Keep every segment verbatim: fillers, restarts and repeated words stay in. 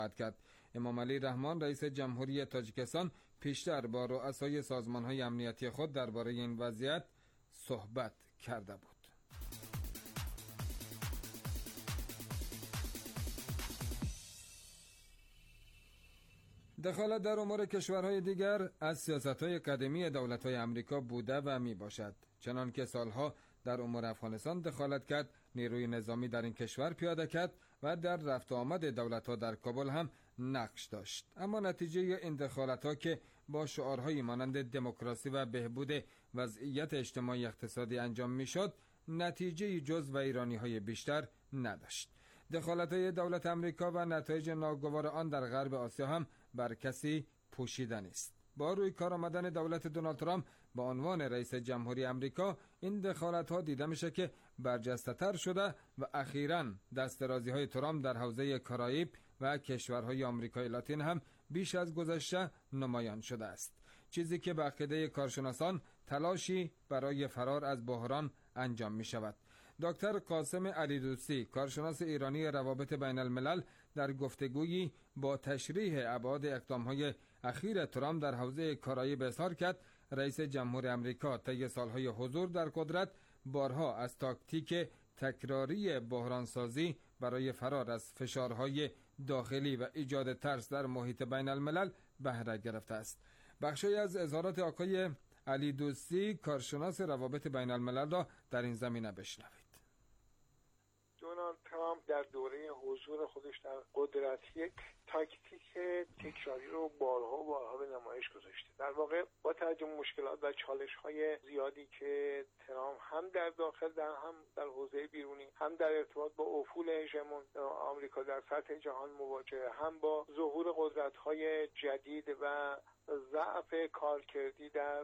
کرد. امام علی رحمان رئیس جمهوری تاجیکستان پیشتر با رؤسای سازمان‌های امنیتی خود درباره این وضعیت صحبت کرده بود. دخالت در امور کشورهای دیگر از سیاست‌های قدیمی دولت‌های آمریکا بوده و میباشد. چنان که سالها در امور افغانستان دخالت کرد، نیروی نظامی در این کشور پیاده کرد و در رفت و آمد دولت‌ها در کابل هم نقش داشت. اما نتیجه این دخالت‌ها که با شعارهای مانند دموکراسی و بهبود وضعیت اجتماعی اقتصادی انجام میشد، نتیجه جز و ایرانی‌های بیشتر نداشت. دخالت‌های دولت آمریکا و نتایج ناگوار آن در غرب آسیا هم بر کسی پوشیده نیست. با روی کار آمدن دولت دونالد ترامپ به عنوان رئیس جمهوری آمریکا، این دخالت‌ها دیده میشه که برجسته‌تر شده و اخیراً دسترازی‌های ترامپ در حوزه کارائیب و کشورهای آمریکای لاتین هم بیش از گذشته نمایان شده است، چیزی که به عقیده کارشناسان تلاشی برای فرار از بحران انجام می شود. دکتر قاسم علی دوستی، کارشناس ایرانی روابط بین الملل، در گفتگویی با تشریح ابعاد اقدام‌های اخیر ترامپ در حوزه کارائیب اظهار کرد رئیس جمهور آمریکا طی سالهای حضور در قدرت بارها از تاکتیک تکراری بحرانسازی برای فرار از فشارهای داخلی و ایجاد ترس در محیط بین الملل بهره گرفته است. بخشی از اظهارات آقای علی دوستی، کارشناس روابط بین الملل، را در این زمینه بشنوید. دونالد ترامپ در دوره حضور خودش در قدرت یک تاکتیک تکراری رو بارها و بارها به نمایش گذاشته. در واقع با توجه به مشکلات و چالش‌های زیادی که ترامپ هم در داخل در هم در حوزه بیرونی، هم در ارتباط با افول هژمون آمریکا در سطح جهان مواجهه، هم با ظهور قدرت‌های جدید و ضعف کارکردی در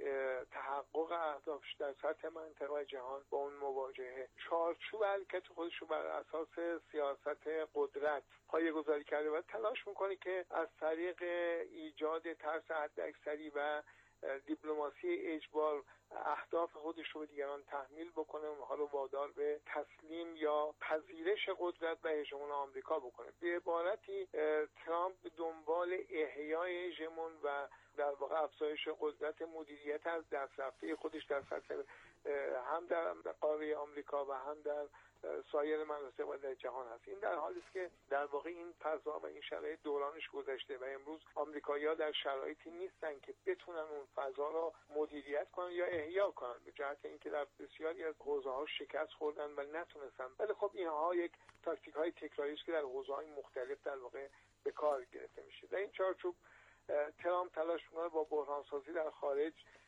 تحقق اهدافش در سطح منطقه جهان با اون مواجهه، چارچوب حرکت خودش رو بر اساس سیاست قدرت پایه‌گذاری کرده و تلاش میکنه که از طریق ایجاد ترس حداکثری و دیپلماسی اجبار اهداف خودش رو به دیگران تحمیل بکنه، اونها رو وادار به تسلیم یا پذیرش قدرت و هژمون آمریکا بکنه. به عبارتی ترامپ به دنبال احیای هژمون و در واقع افزایش قدرت مدیریت از دست رفته خودش در سطح هم در قاره آمریکا و هم در سایر مناطق و در جهان هست. این در حالی است که در واقع این فضا و این شرایط دورانش گذشته و امروز آمریکایی‌ها در شرایطی نیستن که بتونن اون فضا را مدیریت کنن یا احیا کنن، به جهت اینکه در بسیاری از حوزه‌ها شکست خوردن و نتونستن. ولی خب اینها یک تاکتیک‌های تکراری است که در حوزه‌های مختلف در واقع به کار گرفته میشه. در این چارچوب ترامپ تلاش می‌کنه با بحران‌سازی در خارج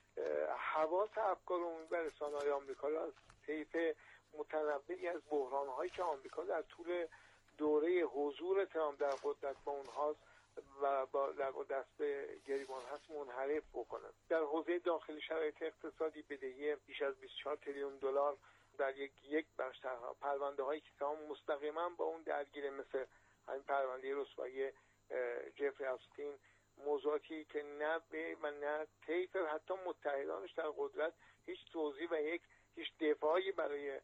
حواس افکار عمومی و رسانه‌های آمریکا را از طیف متنوعی از بحران‌هایی که آمریکا در طول دوره حضور ترامپ در قدرت با اونهاست و با در دست به گریبان هست منحرف بکنه. در حوزه داخلی شرایط اقتصادی بدهی بیش از بیست و چهار تریلیون دلار در یک یک بخش پرونده‌هایی که تمام مستقیما با اون درگیره، مثل همین پرونده رسوایی جفری اپستین، موضوعاتی که نه به و نه طیف حتی متحدانش در قدرت هیچ توضیح و یک هیچ دفاعی برای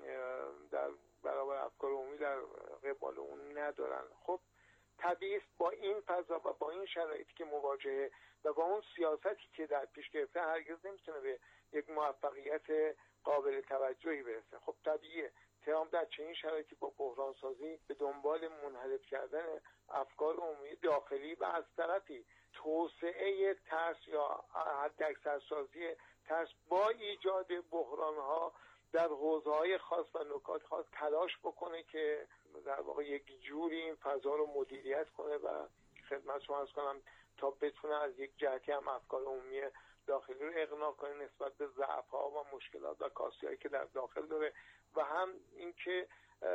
در برابر افکار عمومی در قبال اون ندارن. خب طبیعی است با این فضا و با این شرایطی که مواجهه و با اون سیاستی که در پیش گرفته هرگز نمیتونه به یک موفقیت قابل توجهی برسه. خب طبیعیه ترامپ در چنین شرایطی با بحران سازی به دنبال منحرف کردن افکار عمومی داخلی و از طرفی توسعه ترس یا حداکثر سازی ترس با ایجاد بحران‌ها در حوزه‌های خاص و نکات خاص تلاش بکنه که در واقع یک جوری این فضا رو مدیریت کنه و خدمت شما عرض کنم تا بتونه از یک جهتی هم افکار عمومی داخلی رو اقناع کنه نسبت به ضعف‌ها و مشکلات و کاسی‌هایی که در داخل داره و هم اینکه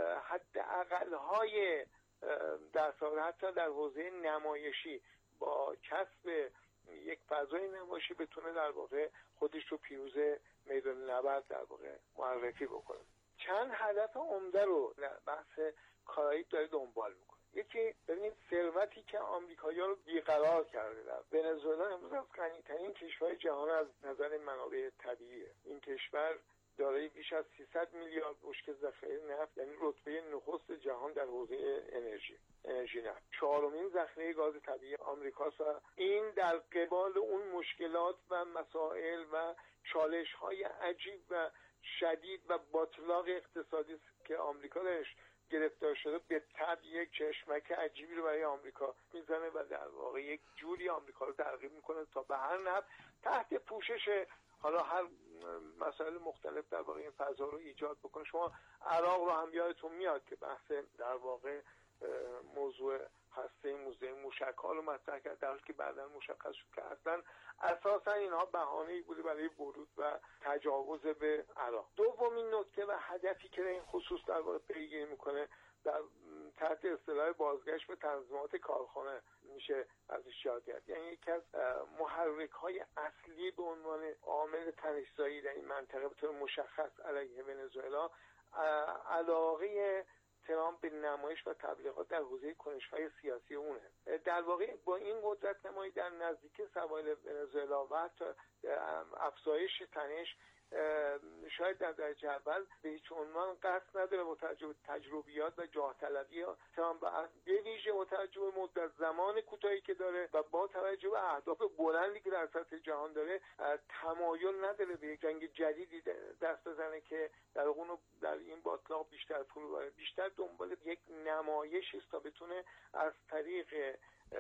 حداقل‌های در سال حتی در حوزه نمایشی با کسب یک فضای نمایشی بتونه در واقع خودش رو پیروز میدان نبرد در واقع معرفی بکنه. چند هدف عمده رو در بحث کارائیب داره دنبال میکنه. یکی ببینید ثروتی که آمریکایی‌ها رو بیقرار کرده. در ونزوئلا امروز از غنی‌ترین کشور جهان از نظر منابع طبیعیه. این کشور دارای بیش از سیصد میلیارد بشکه ذخیره نفت، یعنی رتبه نخست جهان در حوزه انرژی انرژی نفت. چهارمین ذخیره گاز طبیعی آمریکاست و این در قبال اون مشکلات و مسائل و چالش‌های عجیب و شدید و باطلاق اقتصادی که آمریکا درش گرفتار شده به طبع یک چشمک عجیبی رو برای آمریکا میزنه و در واقع یک جوری آمریکا رو ترغیب میکنه تا به هر نحو تحت پوشش حالا هر مسائل مختلف در واقع این فضا رو ایجاد بکنه. شما عراق رو هم یادتون میاد که بحث در واقع موضوع هسته موزه موشک‌ها رو مطرح کرد، در حالی که بعداً مشخص شد که اصلا اساساً اینها بهانه‌ای بوده برای ورود و تجاوز به عراق. دومین نکته و هدفی که این خصوص در واقع پیگیری میکنه در تحت اصطلاح بازگشت به تنظیمات کارخانه میشه ازش یاد کرد. یعنی یکی از محرک‌های اصلی به عنوان عامل تنش‌زایی در این منطقه به طور مشخص علیه ونزوئلا علاقه ترامپ به نمایش و تبلیغات در حوزه کنش‌های سیاسی اونه. در واقع با این قدرت نمایی در نزدیکی سواحل ونزوئلا و حتی افزایش تنش شاید در درجه اول به هیچ عنوان قصد نداره با توجه به تجربیات و جاه طلبی ترامپ به ویژه با توجه به مدت زمان کوتاهی که داره و با توجه به اهداف بلندی که در سطح جهان داره تمایل نداره به یک جنگ جدیدی دست بزنه که در اون در این باطلاق بیشتر فرو بره. بیشتر دنبال یک نمایشی است تا بتونه از طریق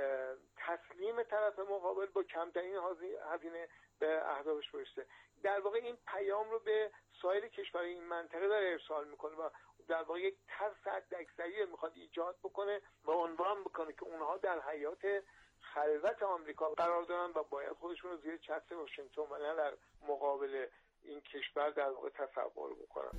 تسلیم طرف مقابل با کمترین هزینه به اهدافش برسه. در واقع این پیام رو به سایر کشورهای این منطقه داره ارسال میکنه و در واقع یک ترس حداکثری میخواد ایجاد بکنه و عنوان بکنه که اونها در حیات خلوت آمریکا قرار دارن و باید خودشون رو زیر چتر واشنگتن و نه در مقابل این کشور در واقع تصور بکنن.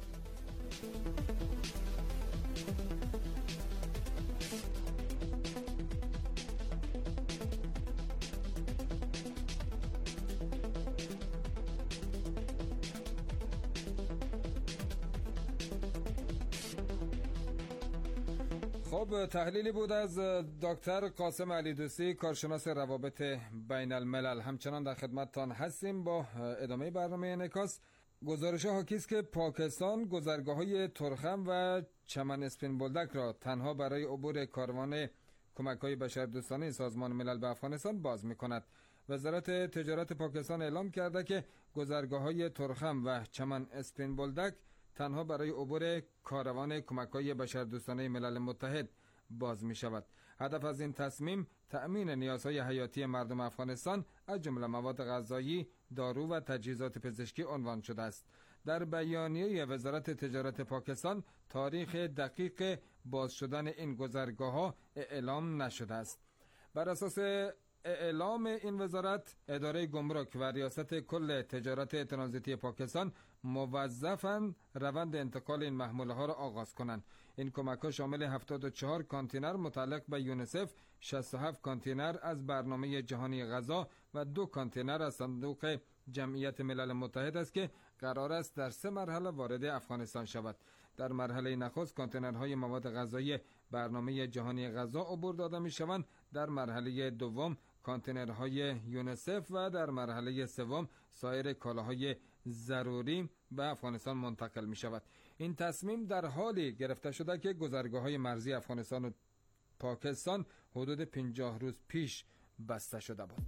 خب تحلیلی بود از دکتر قاسم علیدوستی، کارشناس روابط بین الملل. همچنان در خدمتتان هستیم با ادامه برنامه انعکاس. گزارش حاکی است که پاکستان گذرگاه‌های ترخم و چمن اسپین بولدک را تنها برای عبور کاروان کمک‌های بشردوستانه سازمان ملل به افغانستان باز می‌کند. وزارت تجارت پاکستان اعلام کرده که گذرگاه‌های ترخم و چمن اسپین بولدک تنها برای عبور کاروان کمک‌های بشردوستانه ملل متحد باز می شود. هدف از این تصمیم تأمین نیازهای حیاتی مردم افغانستان از جمله مواد غذایی، دارو و تجهیزات پزشکی عنوان شده است. در بیانیه وزارت تجارت پاکستان تاریخ دقیق باز شدن این گذرگاه‌ها اعلام نشده است. بر اساس اعلام این وزارت، اداره گمرک و ریاست کل تجارت ترانزیتی پاکستان موظفند روند انتقال این محموله ها را آغاز کنند. این کمک ها شامل هفتاد و چهار کانتینر متعلق به یونیسف، شصت و هفت کانتینر از برنامه جهانی غذا و دو کانتینر از صندوق جمعیت ملل متحد است که قرار است در سه مرحله وارد افغانستان شود. در مرحله نخست کانتینرهای مواد غذایی برنامه جهانی غذا عبور داده می شوند. در مرحله دوم کانتینرهای یونیسف و در مرحله سوم سایر کالاهای ضروری به افغانستان منتقل می شود. این تصمیم در حالی گرفته شده که گذرگاه‌های مرزی افغانستان و پاکستان حدود پنجاه روز پیش بسته شده بود.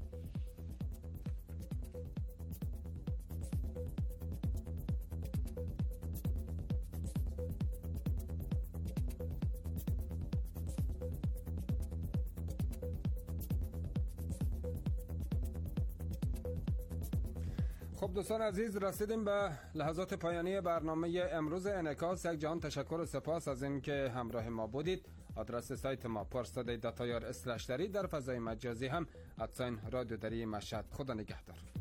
خب دوستان عزیز، رسیدیم به لحظات پایانی برنامه امروز انعکاس. یک جهان تشکر و سپاس از این که همراه ما بودید. آدرس سایت ما پارسادی دات آی آر اسلش دری، در فضای مجازی هم ادساین رادیو دری مشهد. خدا نگهدار.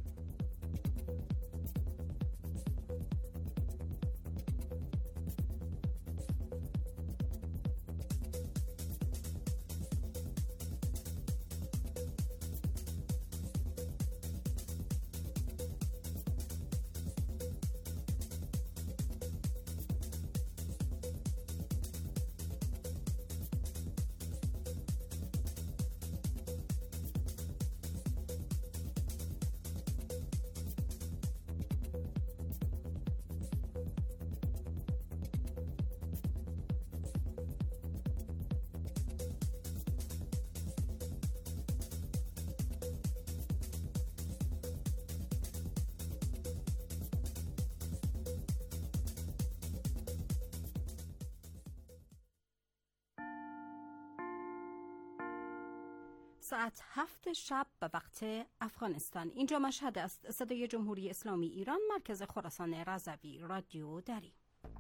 ساعت هفت شب به وقت افغانستان. اینجا مشهد است. صدای جمهوری اسلامی ایران، مرکز خراسان رضوی، رادیو دری.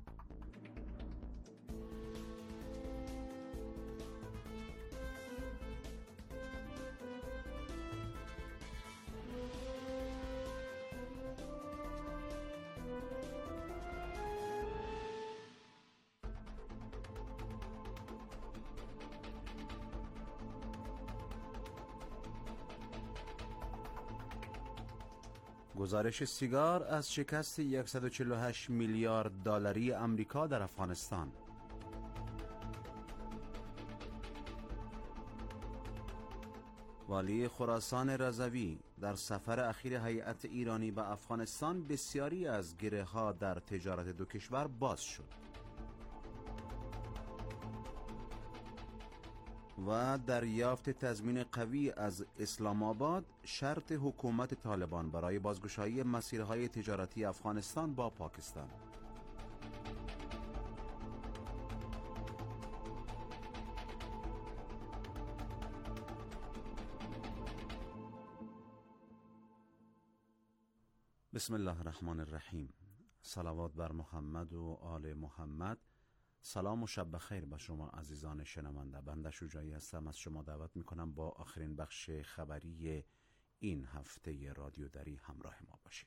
گزارش سیگار از شکست صد و چهل و هشت میلیارد دلاری آمریکا در افغانستان. والی خراسان رضوی در سفر اخیر هیئت ایرانی به افغانستان بسیاری از گره‌ها در تجارت دو کشور باز شد. و دریافت تضمین قوی از اسلام آباد شرط حکومت طالبان برای بازگشایی مسیرهای تجارتی افغانستان با پاکستان. بسم الله الرحمن الرحیم. صلوات بر محمد و آل محمد. سلام و شب بخیر به شما عزیزان شنونده. بنده شجاعی هستم. از شما دعوت میکنم با آخرین بخش خبری این هفته رادیو دری همراه ما باشید.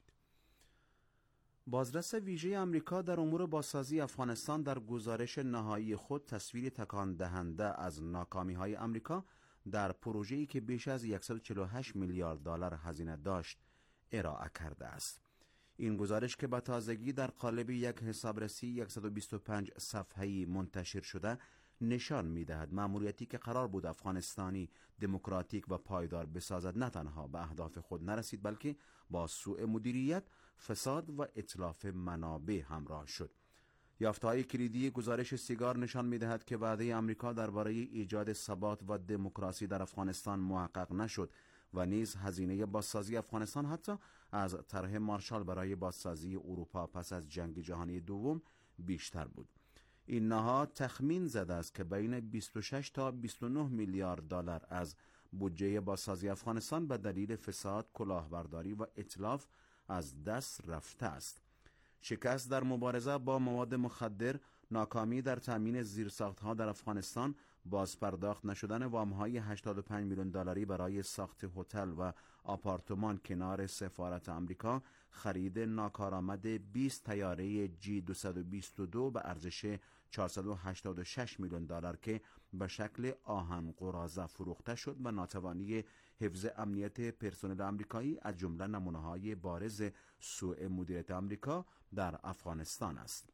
بازرس ویژه آمریکا در امور بازسازی افغانستان در گزارش نهایی خود تصویر تکان دهنده از ناکامی های آمریکا در پروژه‌ای که بیش از صد و چهل و هشت میلیارد دلار هزینه داشت ارائه کرده است. این گزارش که به تازگی در قالب یک حسابرسی صد و بیست و پنج صفحه‌ای منتشر شده نشان می‌دهد مأموریتی که قرار بود افغانستانی دموکراتیک و پایدار بسازد نه تنها به اهداف خود نرسید، بلکه با سوء مدیریت، فساد و اتلاف منابع همراه شد. یافته‌های کلیدی گزارش سیگار نشان می‌دهد که وعده آمریکا درباره ایجاد ثبات و دموکراسی در افغانستان محقق نشد و نیز هزینه بازسازی افغانستان حتی از طرح مارشال برای بازسازی اروپا پس از جنگ جهانی دوم بیشتر بود. این نهاد تخمین زده است که بین بیست و شش تا بیست و نه میلیارد دلار از بودجه بازسازی افغانستان به دلیل فساد، کلاهبرداری و اتلاف از دست رفته است. شکست در مبارزه با مواد مخدر، ناکامی در تامین زیرساخت‌ها در افغانستان، بازپرداخت نشدن وام‌های هشتاد و پنج میلیون دلاری برای ساخت هتل و آپارتمان کنار سفارت آمریکا، خرید ناکارآمد بیست طیاره جی دویست و بیست و دو به ارزش چهارصد و هشتاد و شش میلیون دلار که به شکل آهن قراضه فروخته شد و ناتوانی حفظ امنیت پرسنل آمریکایی از جمله نمونه‌های بارز سوء مدیریت آمریکا در افغانستان است.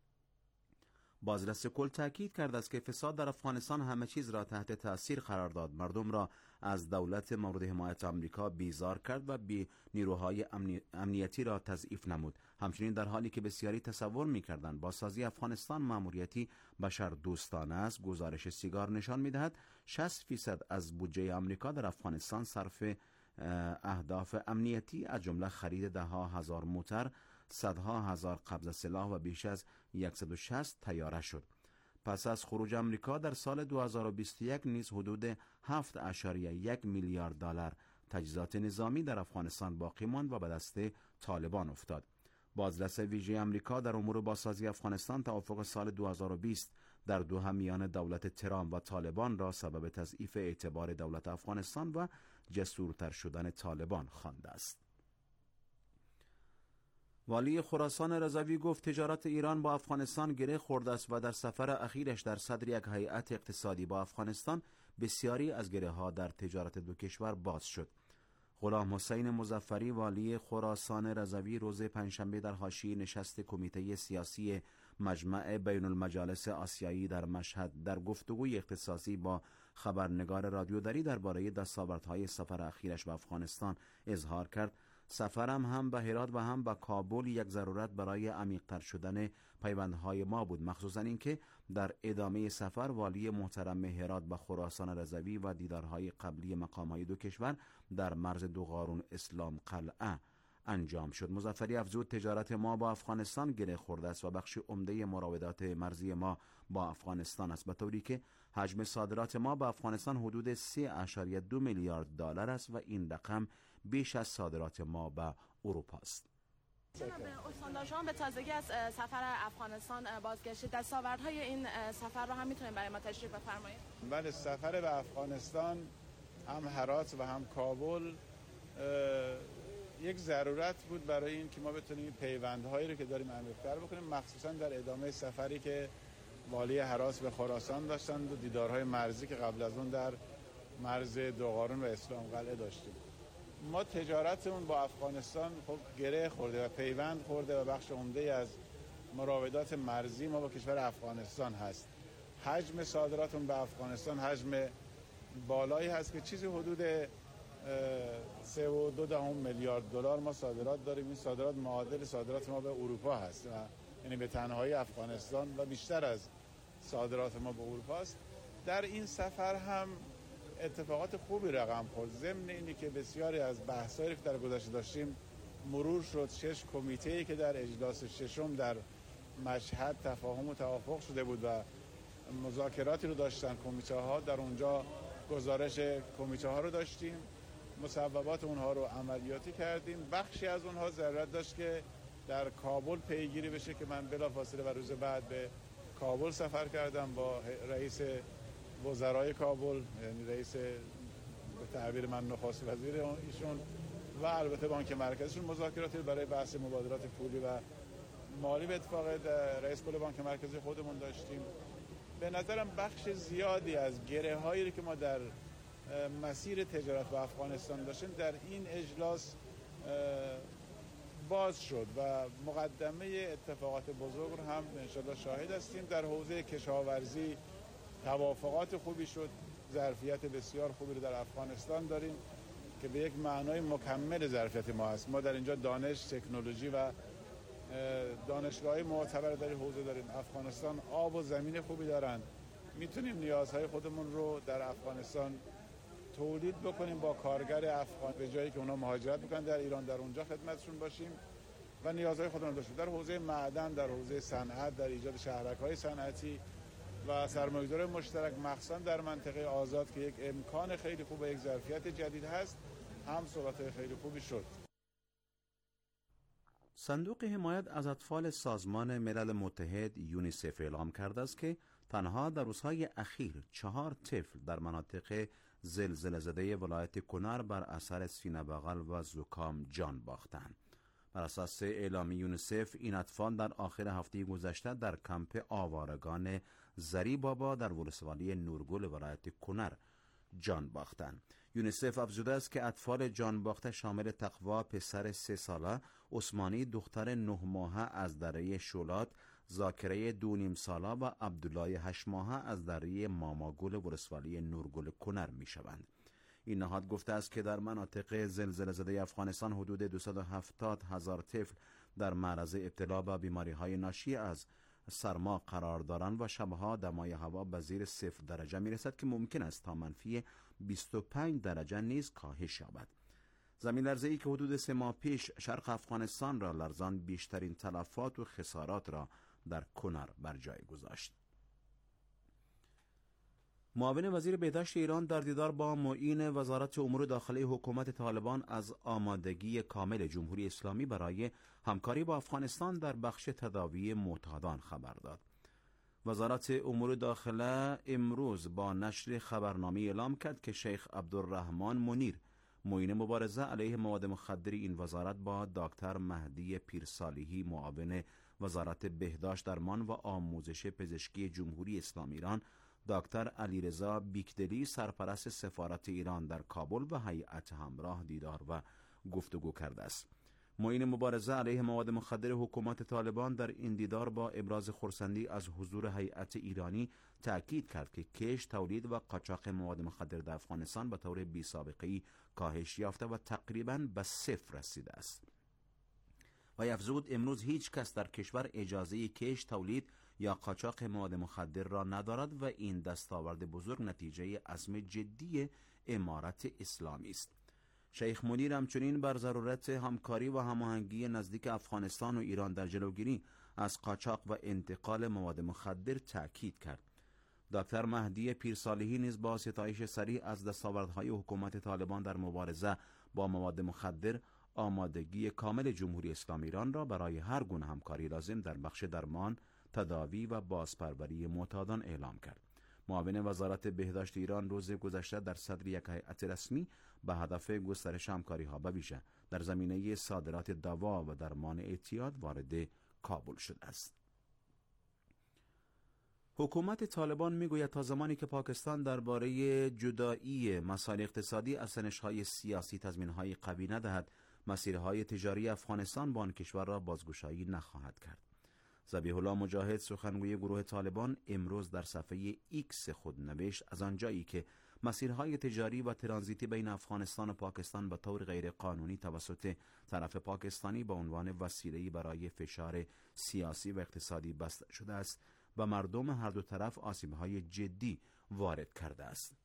بازرس کل تاکید کرد است که فساد در افغانستان همه چیز را تحت تاثیر قرار داد، مردم را از دولت مورد حمایت آمریکا بیزار کرد و بی نیروهای امنی... امنیتی را تضعیف نمود. همچنین در حالی که بسیاری تصور می‌کردند بازسازی افغانستان مأموریتی بشر دوستانه است، گزارش سیگار نشان می‌دهد شصت فیصد از بودجه آمریکا در افغانستان صرف اهداف امنیتی از جمله خرید ده ها هزار موتر، صدها هزار قبض سلاح و بیش از صد و شصت طیاره شد. پس از خروج آمریکا در سال دو هزار و بیست و یک نیز حدود هفت و یک میلیارد دلار تجهیزات نظامی در افغانستان باقی ماند و به دست طالبان افتاد. بازرس ویژه آمریکا در امور بازسازی افغانستان توافق سال دو هزار و بیست در دوحه میان دولت ترامپ و طالبان را سبب تضعیف اعتبار دولت افغانستان و جسورتر شدن طالبان خوانده است. والی خراسان رضوی گفت تجارت ایران با افغانستان گره خورده است و در سفر اخیرش در صدر یک هیئت اقتصادی با افغانستان بسیاری از گره ها در تجارت دو کشور باز شد. غلام حسین مظفری والی خراسان رضوی روز پنجشنبه در حاشیه نشست کمیته سیاسی مجمع بین المجالس آسیایی در مشهد در گفتگوی اختصاصی با خبرنگار رادیو دری درباره دستاوردهای سفر اخیرش به افغانستان اظهار کرد سفرم هم به هرات و هم به کابل یک ضرورت برای عمیق‌تر شدن پیوندهای ما بود، مخصوصا اینکه در ادامه سفر والی محترم هرات به خراسان رضوی و دیدارهای قبلی مقام‌های دو کشور در مرز دو قارون اسلام قلعه انجام شد. مظفری افزود تجارت ما با افغانستان گره خورده است و بخش عمده مراودات مرزی ما با افغانستان است، به طوری که حجم صادرات ما به افغانستان حدود سه اشاریه دو میلیارد دلار است و این رقم بیش از صادرات ما به اروپا است. استاندار شما به تازگی از سفر افغانستان بازگشتید. دستاوردهای این سفر رو هم میتونید برای ما تشریح بفرمایید؟ بله، سفر به افغانستان هم هرات و هم کابل یک ضرورت بود برای این که ما بتونیم پیوندهایی رو که داریم عمیق‌تر بکنیم، مخصوصا در ادامه سفری که والی هرات به خراسان داشتند و دیدارهای مرزی که قبل از اون در مرز دوقارون و اسلام قلعه داشتیم. ما تجارتمون با افغانستان خب گره خورده و پیوند خورده و بخش عمده از مراودات مرزی ما با کشور افغانستان هست. حجم صادراتمون به افغانستان حجم بالایی هست که چیزی حدود سه و دو دهم میلیارد دلار ما صادرات داریم. این صادرات معادل صادرات ما به اروپا هست و یعنی به تنهایی افغانستان و بیشتر از صادرات ما به اروپا است. در این سفر هم اتفاقات خوبی رقم خورد. ضمن اینی که بسیاری از بحثایی که در گذشته داشتیم مرور شد. شش کمیته‌ای که در اجلاس ششم در مشهد تفاهم و توافق شده بود و مذاکراتی رو داشتن کمیته ها، در اونجا گزارش کمیته ها رو داشتیم، مصوبات اونها رو عملیاتی کردیم. بخشی از اونها ضرورت داشت که در کابل پیگیری بشه که من بلافاصله و روز بعد به کابل سفر کردم با رئیس وزرای کابل، یعنی رئیس به تعبیر من نخست وزیر ایشون و البته بانک مرکزشون، مذاکراتی برای بحث مبادلات پولی و مالی به اتفاق رئیس کل بانک مرکزی خودمون داشتیم. به نظرم بخش زیادی از گره هایی که ما در مسیر تجارت با افغانستان داشتیم در این اجلاس باز شد و مقدمه اتفاقات بزرگ رو هم انشالله شاهد هستیم. در حوزه کشاورزی توافقات خوبی شد، ظرفیت بسیار خوبی رو در افغانستان داریم که به یک معنای مکمل ظرفیت ما هست. ما در اینجا دانش، تکنولوژی و دانشگاه‌های معتبر در حوزه داریم. افغانستان آب و زمین خوبی دارن، میتونیم نیازهای خودمون رو در افغانستان تولید بکنیم با کارگر افغان، به جایی که اونا مهاجرت میکنن در ایران در اونجا خدمتشون باشیم و نیازهای خودمون رو داشتیم در حوزه معدن، در حوزه صنعت، در ایجاد شهرک‌های صنعتی و سرمایه‌گذاری مشترک، مخصوصا در منطقه آزاد که یک امکان خیلی خوب و یک ظرفیت جدید هست، هم صحبت‌های خیلی خوبی شد. صندوق حمایت از اطفال سازمان ملل متحد یونیسف اعلام کرده است که تنها در روزهای اخیر چهار طفل در مناطق زلزله زده ولایت کنر بر اثر سینه بغل و زکام جان باختند. بر اساس اعلام یونیسف این اطفال در آخر هفته گذشته در کمپ آوارگان زری بابا در ولسوالی نورگل ولایت کنر جان باختند. یونیسف افزوده است که اطفال جان باخته شامل تقوا پسر سه ساله، عثمانی دختر نه ماهه از دره شولات، ذاکره دو نیم ساله و عبدالله هشت ماهه از دره ماماگل ولسوالی نورگل کنر می شوند. این نهاد گفته است که در مناطق زلزله زده افغانستان حدود دویست و هفتاد هزار طفل در معرض ابتلا به بیماری های ناشی از سرما قرار دارند و شبها دمای هوا به زیر صفر درجه می رسد که ممکن است تا منفی بیست و پنج درجه نیز کاهش یابد. زمین لرزه‌ای که حدود سه ماه پیش شرق افغانستان را لرزان بیشترین تلفات و خسارات را در کنر بر جای گذاشت. معاون وزیر بهداشت ایران در دیدار با معین وزارت امور داخلی حکومت طالبان از آمادگی کامل جمهوری اسلامی برای همکاری با افغانستان در بخش تداوی معتادان خبر داد. وزارت امور داخله امروز با نشر خبرنامه اعلام کرد که شیخ عبدالرحمن منیر، معین مبارزه علیه مواد مخدر این وزارت، با دکتر مهدی پیرصالحی، معاون وزارت بهداشت درمان و آموزش پزشکی جمهوری اسلامی ایران، دکتر علیرضا بیکدلی، سرپرست سفارت ایران در کابل و هیئت همراه دیدار و گفتگو کرده است. معین مبارزه علیه مواد مخدر حکومت طالبان در این دیدار با ابراز خرسندی از حضور هیئت ایرانی تأکید کرد که کشت، تولید و قاچاق مواد مخدر در افغانستان به طور بی سابقه‌ای کاهش یافته و تقریباً به صفر رسیده است. و افزود امروز هیچ کس در کشور اجازه کشت، تولید یا قاچاق مواد مخدر را ندارد و این دستاورد بزرگ نتیجه عزم جدی امارت اسلامی است. شیخ منیر همچنین بر ضرورت همکاری و هماهنگی نزدیک افغانستان و ایران در جلوگیری از قاچاق و انتقال مواد مخدر تأکید کرد. دکتر مهدی پیرصالحی نیز با ستایش سریع از دستاوردهای حکومت طالبان در مبارزه با مواد مخدر آمادگی کامل جمهوری اسلامی ایران را برای هر گونه همکاری لازم در بخش درمان، تداوی و بازپروری معتادان اعلام کرد. معاون وزارت بهداشت ایران روز گذشته در صدر یک هیئت رسمی به هدف گسترش همکاری‌ها به ویژه در زمینه صادرات دوا و درمان اعتیاد وارد کابل شده است. حکومت طالبان میگوید تا زمانی که پاکستان درباره جدایی مسائل اقتصادی از تنش‌های سیاسی تضمین‌های قوی ندهد، مسیرهای تجاری افغانستان با آن کشور را بازگشایی نخواهد کرد. ذبیح الله مجاهد سخنگوی گروه طالبان امروز در صفحه ایکس خود نوشت از آنجایی که مسیرهای تجاری و ترانزیتی بین افغانستان و پاکستان به طور غیر قانونی توسط طرف پاکستانی به عنوان وسیله‌ای برای فشار سیاسی و اقتصادی بسته شده است و مردم هر دو طرف آسیب‌های جدی وارد کرده است.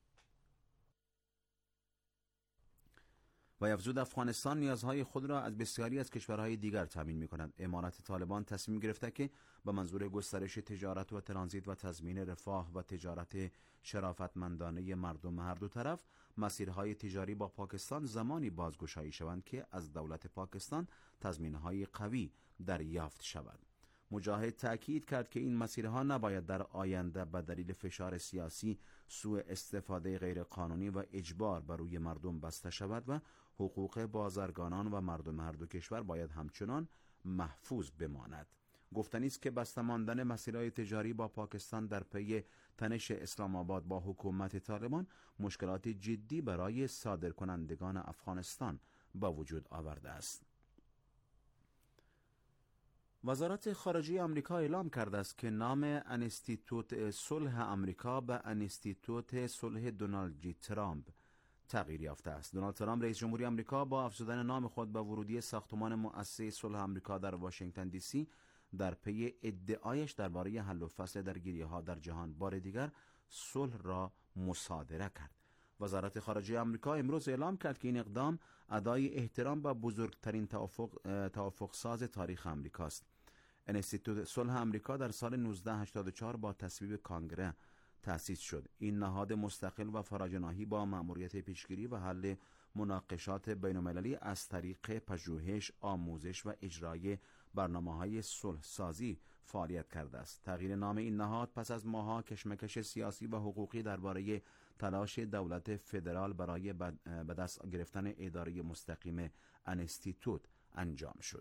و افزود افغانستان نیازهای خود را از بسیاری از کشورهای دیگر تامین می‌کند. امارت طالبان تصمیم گرفته که به منظور گسترش تجارت و ترانزیت و تضمین رفاه و تجارت شرافتمندانه مردم هر دو طرف، مسیرهای تجاری با پاکستان زمانی بازگشایی شوند که از دولت پاکستان تضمین‌های قوی دریافت شود. مجاهد تأکید کرد که این مسیرها نباید در آینده به دلیل فشار سیاسی، سوء استفاده غیرقانونی و اجبار بر روی مردم بسته شود و حقوق بازرگانان و مردم هر دو کشور باید همچنان محفوظ بماند. گفتنی است که بسته ماندن مسیرهای تجاری با پاکستان در پی تنش اسلام آباد با حکومت طالبان مشکلات جدی برای صادرکنندگان افغانستان با وجود آورده است. وزارت خارجه آمریکا اعلام کرده است که نام انستیتوت صلح آمریکا به انستیتوت صلح دونالد جی ترامپ تغییر یافته است. دونالد ترامپ رئیس جمهوری آمریکا با افزودن نام خود به ورودی ساختمان مؤسسه صلح آمریکا در واشنگتن دی سی در پی ادعایش درباره حل و فصل درگیری‌ها در جهان بار دیگر صلح را مصادره کرد. وزارت خارجه آمریکا امروز اعلام کرد که این اقدام ادای احترام به بزرگترین توافق توافق ساز تاریخ آمریکا است. انستیتوت صلح آمریکا در سال نوزده هشتاد و چهار با تصویب کانگره تأسیس شد. این نهاد مستقل و فراجناهی با مأموریت پیشگیری و حل مناقشات بین‌المللی از طریق پژوهش، آموزش و اجرای برنامه‌های صلح سازی فعالیت کرده است. تغییر نام این نهاد پس از ماه‌ها کشمکش سیاسی و حقوقی درباره تلاش دولت فدرال برای به دست گرفتن اداره مستقیم انستیتوت انجام شد.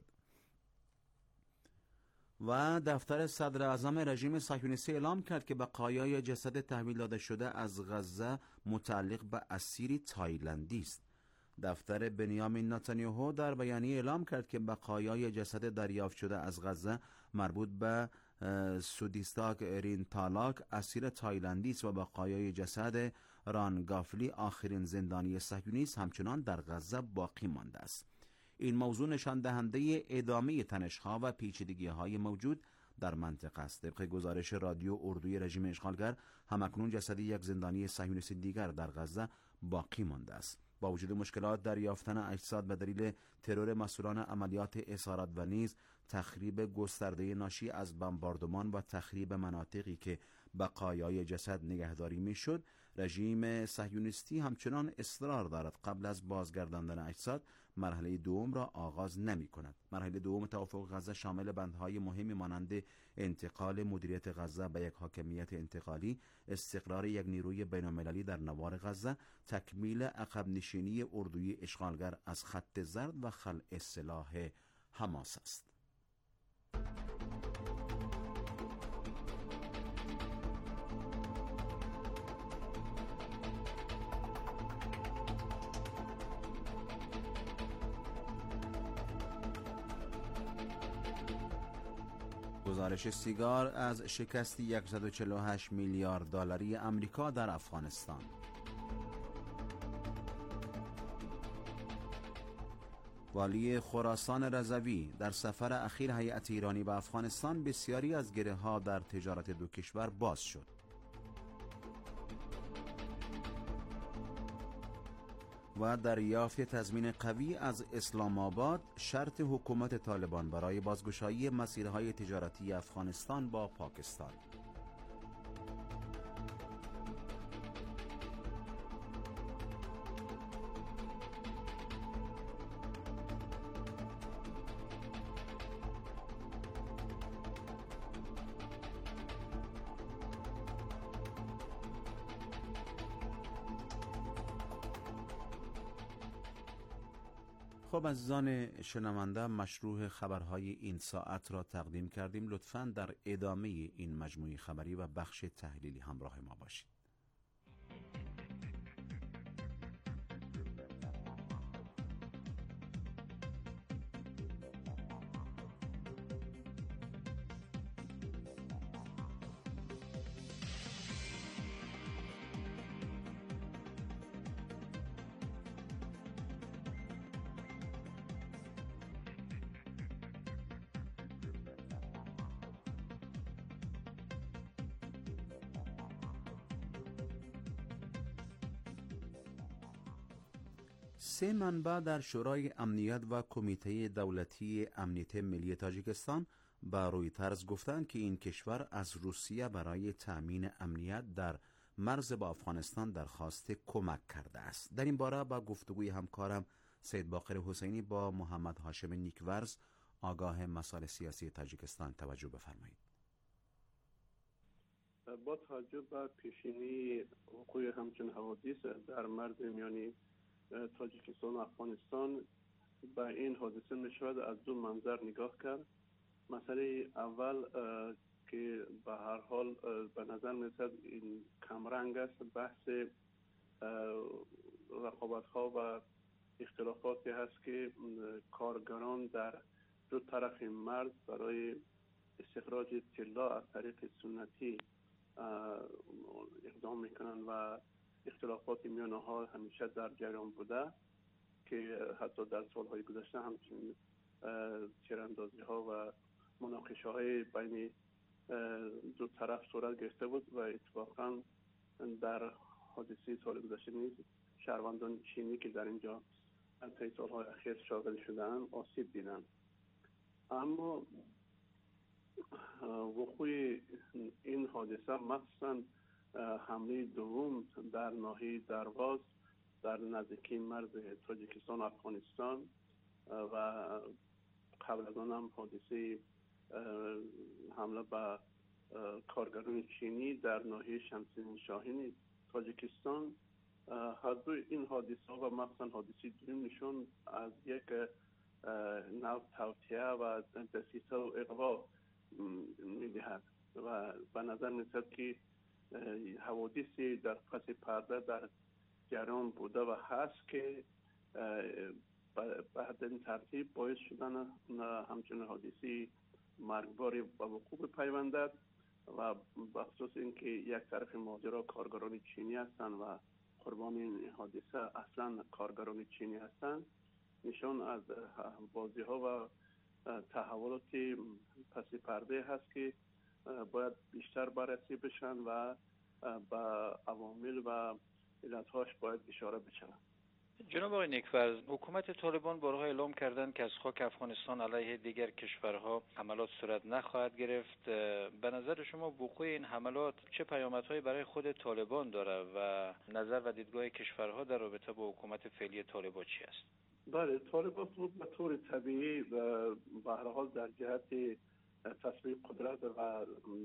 و دفتر صدر اعظم رژیم صهیونیستی اعلام کرد که بقایای جسد تحویل داده شده از غزه متعلق به اسیری تایلندی است. دفتر بنیامین نتانیاهو در بیانیه اعلام کرد که بقایای جسد دریافت شده از غزه مربوط به سودیستاک رینتالاک اسیر تایلندی است و بقایای جسد رانگافلی آخرین زندانی صهیونیست همچنان در غزه باقی مانده است. این موضوع نشان دهنده ادامه تنش‌ها و پیچیدگی‌های موجود در منطقه است. طبق گزارش رادیو اردوی رژیم اشغالگر، همکنون جسد یک زندانی صهیونیستی دیگر در غزه باقی مانده است. با وجود مشکلات در یافتن اجساد به دلیل ترور مسئولان عملیات اسارت و نیز تخریب گسترده ناشی از بمباردمان و تخریب مناطقی که بقایای جسد نگهداری میشد، رژیم صهیونیستی همچنان اصرار دارد قبل از بازگرداندن اجساد مرحله دوم را آغاز نمی کند. مرحله دوم توافق غزه شامل بندهای مهمی مانند انتقال مدیریت غزه به یک حاکمیت انتقالی، استقرار یک نیروی بین‌المللی در نوار غزه، تکمیل عقب نشینی اردوی اشغالگر از خط زرد و خلع سلاح حماس است. گزارش سیگار از شکست صد و چهل و هشت میلیارد دلاری آمریکا در افغانستان. والی خراسان رضوی در سفر اخیر هیئت ایرانی به افغانستان بسیاری از گره‌ها در تجارت دو کشور باز شد. و دریافت تضمین قوی از اسلام آباد شرط حکومت طالبان برای بازگشایی مسیرهای تجارتی افغانستان با پاکستان. خب عزیزان شنونده، مشروع خبرهای این ساعت را تقدیم کردیم. لطفاً در ادامه این مجموعه خبری و بخش تحلیلی همراه ما باشید. سه منبع در شورای امنیت و کمیته دولتی امنیت ملی تاجیکستان با رویترز گفتند که این کشور از روسیه برای تأمین امنیت در مرز با افغانستان درخواست کمک کرده است. در این باره با گفتگوی همکارم سید باقر حسینی با محمد هاشم نیکورز آگاه مسائل سیاسی تاجیکستان توجه بفرمایید. با توجه به پیشینی وقوع همچون حوادث در مرز میانی تاجیکستان و افغانستان، به این حادثه می شود از دو منظر نگاه کرد. مسئله اول که به هر حال به نظر می رسد این کمرنگ است، بحث رقابت ها و اختلافاتی هست که کارگران در دو طرف مرز برای استخراج طلا از طریق سنتی اقدام میکنن و اختلافات میان ها همیشه در جریان بوده که حتی در سالهای گذشته همچنین تیراندازی ها و مناقشه های بین دو طرف صورت گرفته بود و اتفاقا در حادثه سال گذشته نیز شهروندان چینی که در اینجا طی سالهای اخیر شاغل شدن آسیب دیدند. اما وقوع این حادثه مخصوصا حمله دوم در ناحیه درواز در نزدیکی مرز تاجیکستان و افغانستان و قبل از آن هم حادثه حمله به کارگران چینی در ناحیه شمسین شاهین تاجیکستان، هر دو این حادثه و مخصوصا حادثه دوم نشون از یک نوع توطئه و دسیسه و اغوا می‌دهد و به نظر می‌رسد که حوادثی در پس پرده در جریان بوده و هست که بعد این ترتیب باعث شدن همچنین حادثی مرگباری به وقوع پیوندد و بخصوص اینکه یک طرف ماجرا کارگران چینی هستند و قربان این حادثه اصلا کارگران چینی هستند، نشان از بازی ها و تحولات پس پرده هست که باید بیشتر بررسی بشن و به عوامل و علتهاش باید اشاره بشن. جناب آقای نیکورز، حکومت طالبان بارها اعلام کردند که از خاک افغانستان علیه دیگر کشورها حملات صورت نخواهد گرفت. به نظر شما وقوع این حملات چه پیامدهایی برای خود طالبان داره و نظر و دیدگاه کشورها در رابطه با حکومت فعلی طالبان چی است؟ بله، طالبان به طور طبیعی به هر حال در جهت تسویه قدرت و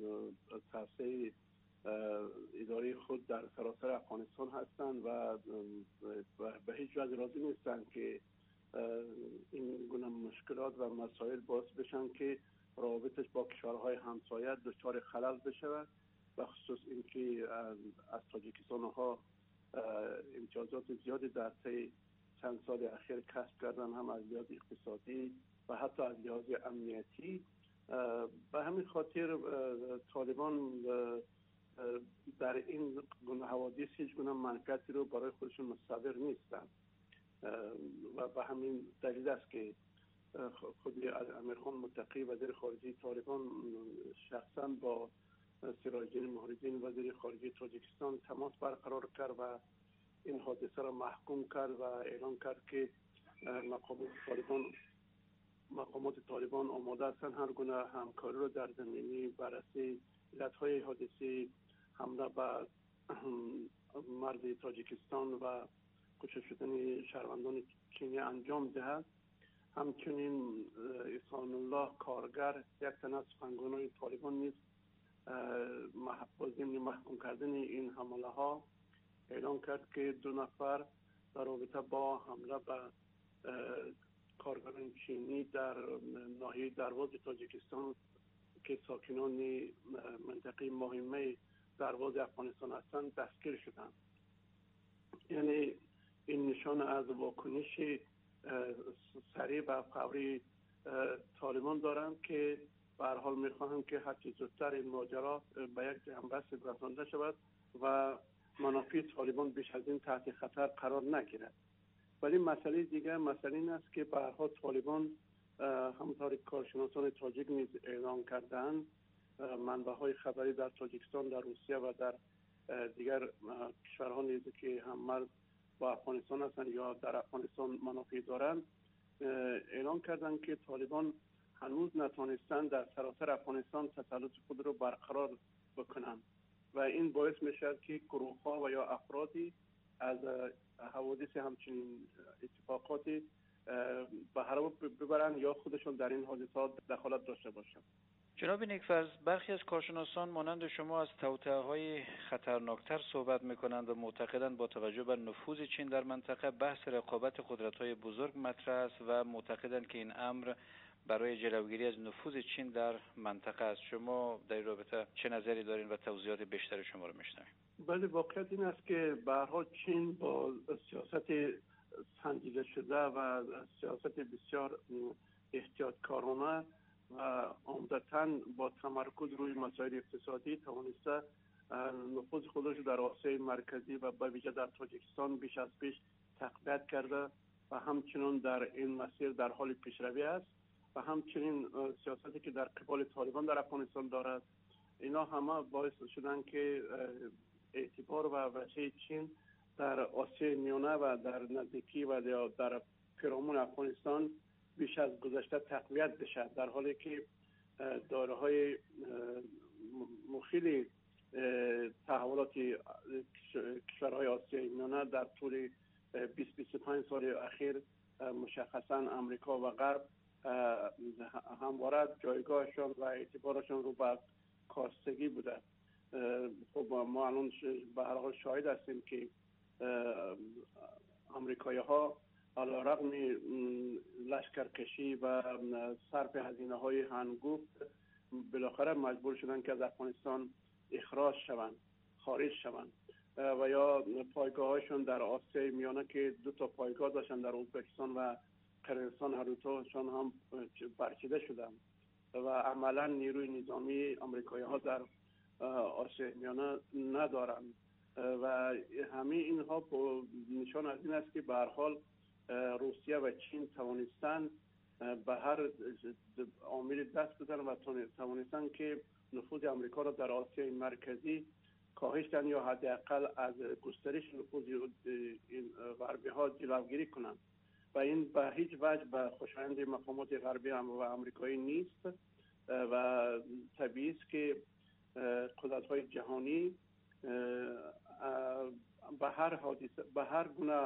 توسعه اداره خود در سراسر افغانستان هستند و به هیچ وجه راضی نیستند که این گونه مشکلات و مسائل باعث بشن که روابطش با کشورهای همسایه دچار خلل بشود، و خصوص اینکه از تاجیکستان ها امتیازات زیادی در طی چند سال اخیر کسب کردن، هم از لحاظ اقتصادی و حتی از لحاظ امنیتی. به همین خاطر طالبان در این گونه حوادث هیچ گونه منفعتی رو برای خودشون متصور نیستند و به همین دلیل است که خود امیرخان متقی وزیر خارجه طالبان شخصا با سراج الدین مهرالدین وزیر خارجه تاجیکستان تماس برقرار کرد و این حادثه را محکوم کرد و اعلام کرد که مقامات طالبان مقامات طالبان آماده هستند هر گونه همکاری را در زمینه بررسی علتهای حادثه حمله به مرز تاجیکستان و کشته شدن شهروندان چینی انجام دهد. همچنین احسان الله کارگر، یک تن از سخنگوانان طالبان نیز با ضمن محکوم کردن این حمله ها اعلام کرد که دو نفر در رابطه با حمله به کارگران چینی در ناحیه درواز تاجیکستان که ساکنان منطقه مهمه درواز افغانستان هستند دستگیر شدند. یعنی این نشان از واکنش سریع و فوری طالبان دارند که به هر حال میخواهند که هرچه زودتر این ماجرا به یک جنبست رسانده شود و منافع طالبان بیش از این تحت خطر قرار نگیرد. ولی مسئله دیگر مسئله این است که به هر حال طالبان همونطور کارشناسان تاجیک نیز اعلام کردند، منبع‌های خبری در تاجیکستان، در روسیه و در دیگر کشورها نیز که هم با افغانستان هستند یا در افغانستان منافع دارند اعلام کردند که طالبان هنوز نتوانستند در سراسر افغانستان تسلط خود را برقرار بکنند و این باعث میشد که گروه‌ها و یا افرادی از حوادث همچنین اتفاقاتی به هر ببرند یا خودشون در این حادثات دخالت داشته باشند. جناب نیکفرز، برخی از کارشناسان مانند شما از توطئه‌های خطرناکتر صحبت می‌کنند و معتقدند با توجه به نفوذ چین در منطقه بحث رقابت قدرت‌های بزرگ مطرح است و معتقدند که این امر برای جلوگیری از نفوذ چین در منطقه است. شما در این رابطه چه نظری دارین و توضیحات بیشتر شما رو میشنویم؟ بله، واقعیت این است که به هر حال چین با سیاست سنجیده شده و سیاست بسیار احتیاطکارانه و عمدتاً با تمرکز روی مسائل اقتصادی توانسته نفوذ خودش در آسیای مرکزی و به ویژه در تاجیکستان بیش از پیش تقویت کرده و همچنین در این مسیر در حال پیشروی است و همچنین سیاستی که در قبال طالبان در افغانستان دارد، اینا همه باعث شدن که اعتبار و وجه چین در آسیای میانه و در نزدیکی و در پیرامون افغانستان بیش از گذشته تقویت بشه، در حالی که دایره‌های مخیل تحولات کشورهای آسیای میانه در طول بیست بیست و پنج سال اخیر مشخصا امریکا و غرب همواره جایگاهشان و اعتبارشان رو به کاستگی بوده. خب ما الان به هر حال شاهد هستیم که امریکایی ها علیرغم لشکرکشی و صرف هزینه های هنگفت بالاخره مجبور شدن که از افغانستان اخراج شوند، خارج شوند و یا پایگاه هاشون در آسیای میانه که دو تا پایگاه داشتن در ازبکستان و قرقیزستان، هر دو تاشون هم برچیده شدن و عملا نیروی نظامی امریکایی ها در آسیای میانه ندارند و همه اینها با نشان از این است که به هر حال روسیه و چین توانستند به هر عامل دست بزنند و توانستند که نفوذ امریکا را در آسیای مرکزی کاهش دهند یا حداقل از گسترش نفوذ این غربی ها جلوگیری کنند و این به هیچ وجه به خوشایند مقامات غربی و امریکایی نیست و طبیعی است که قدرت های جهانی به هر حادثه به هر گونه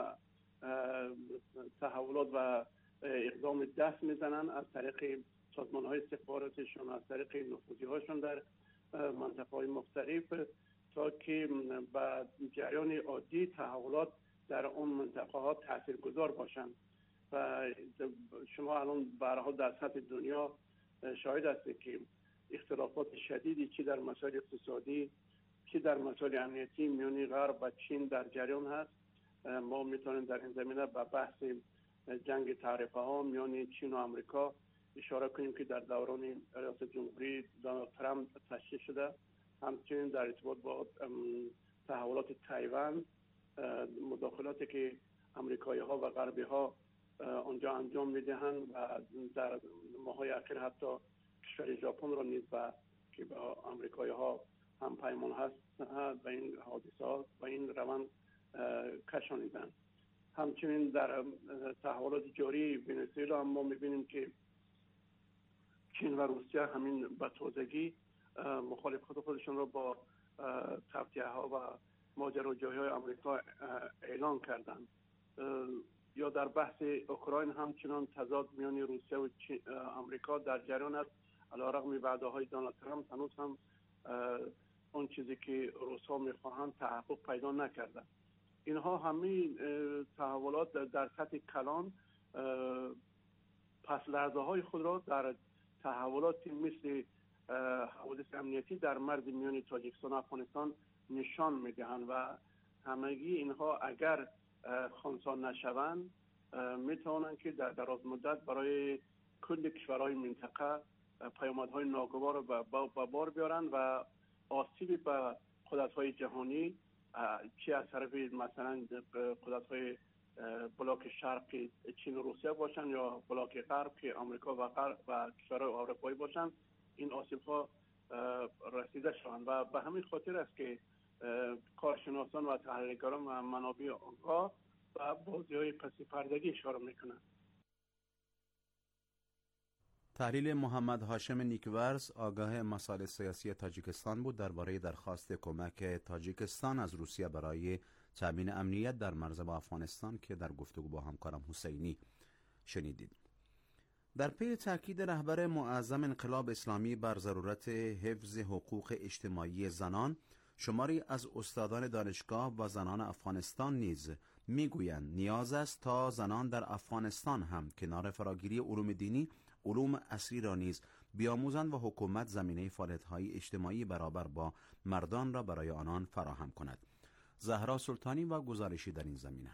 تحولات و اقدام دست میزنن از طریق سازمان های استخباراتشون، از طریق نفوذی هاشون در منطقه های مختلف تا که به جریان عادی تحولات در اون منطقه ها تاثیرگذار باشند و شما الان به هر حال در سطح دنیا شاهد هستید که اختلافات شدیدی چی در مسائل اقتصادی چی در مسائل امنیتی میان غرب و چین در جریان هست. ما میتونیم در این زمینه به بحث جنگ تعرفه ها میان چین و آمریکا اشاره کنیم که در دوران ریاست جمهوری دونالد ترامپ تشریح شده. همچنین در ارتباط با تحولات تایوان، مداخلاتی که امریکایی ها و غربی ها آنجا انجام میدهند و در ماهای اخیر حتی کشور ژاپن را نیز به که با امریکایی ها هم پیمان هست و این حادثات و این روند کشانیدن. همچنین در تحولات جاری ونزوئلا هم ما میبینیم که چین و روسیه همین به تازگی مخالفت خودشون را با توطئه ها و ماجراجویی های آمریکا اعلان کردند. یا در بحث اوکراین همچنان تضاد میان روسیه و آمریکا در جریان است. علیرغم وعده‌های دونالد ترامپ هنوز هم اون چیزی که روس‌ها میخواهند تحقق پیدا نکرده. اینها همه تحولات در سطح کلان پس لرزه های خود را در تحولات مثل حوادث امنیتی در مرز میان تاجیکستان و افغانستان نشان میدهند و همگی اینها اگر خنثی نشوند میتوانند که در دراز مدت برای کل کشورهای منطقه پیامدهای ناگوار را به بار بیارند و آسیبی به قدرت‌های جهانی چه از طرف مثلا قدرت‌های بلاک شرقی چین و روسیه باشند یا بلاک غرب که آمریکا و غرب و کشورهای اروپایی باشند، این آسیب‌ها رسیده شوند و به همین خاطر است که کارشناسان و تحلیلگران و منابع آنها و بازی‌های پس پردگی اشاره میکنند. تحلیل محمد هاشم نیکورز آگاه مسائل سیاسی تاجیکستان بود درباره درخواست کمک تاجیکستان از روسیه برای تامین امنیت در مرز با افغانستان که در گفتگو با همکارم حسینی شنیدید. در پی تاکید رهبر معظم انقلاب اسلامی بر ضرورت حفظ حقوق اجتماعی زنان، شماری از استادان دانشگاه و زنان افغانستان نیز میگویند نیاز است تا زنان در افغانستان هم کنار فراگیری علوم دینی علوم عصری را نیز بیاموزند و حکومت زمینه فعالیت‌های اجتماعی برابر با مردان را برای آنان فراهم کند. زهرا سلطانی و گزارشی در این زمینه.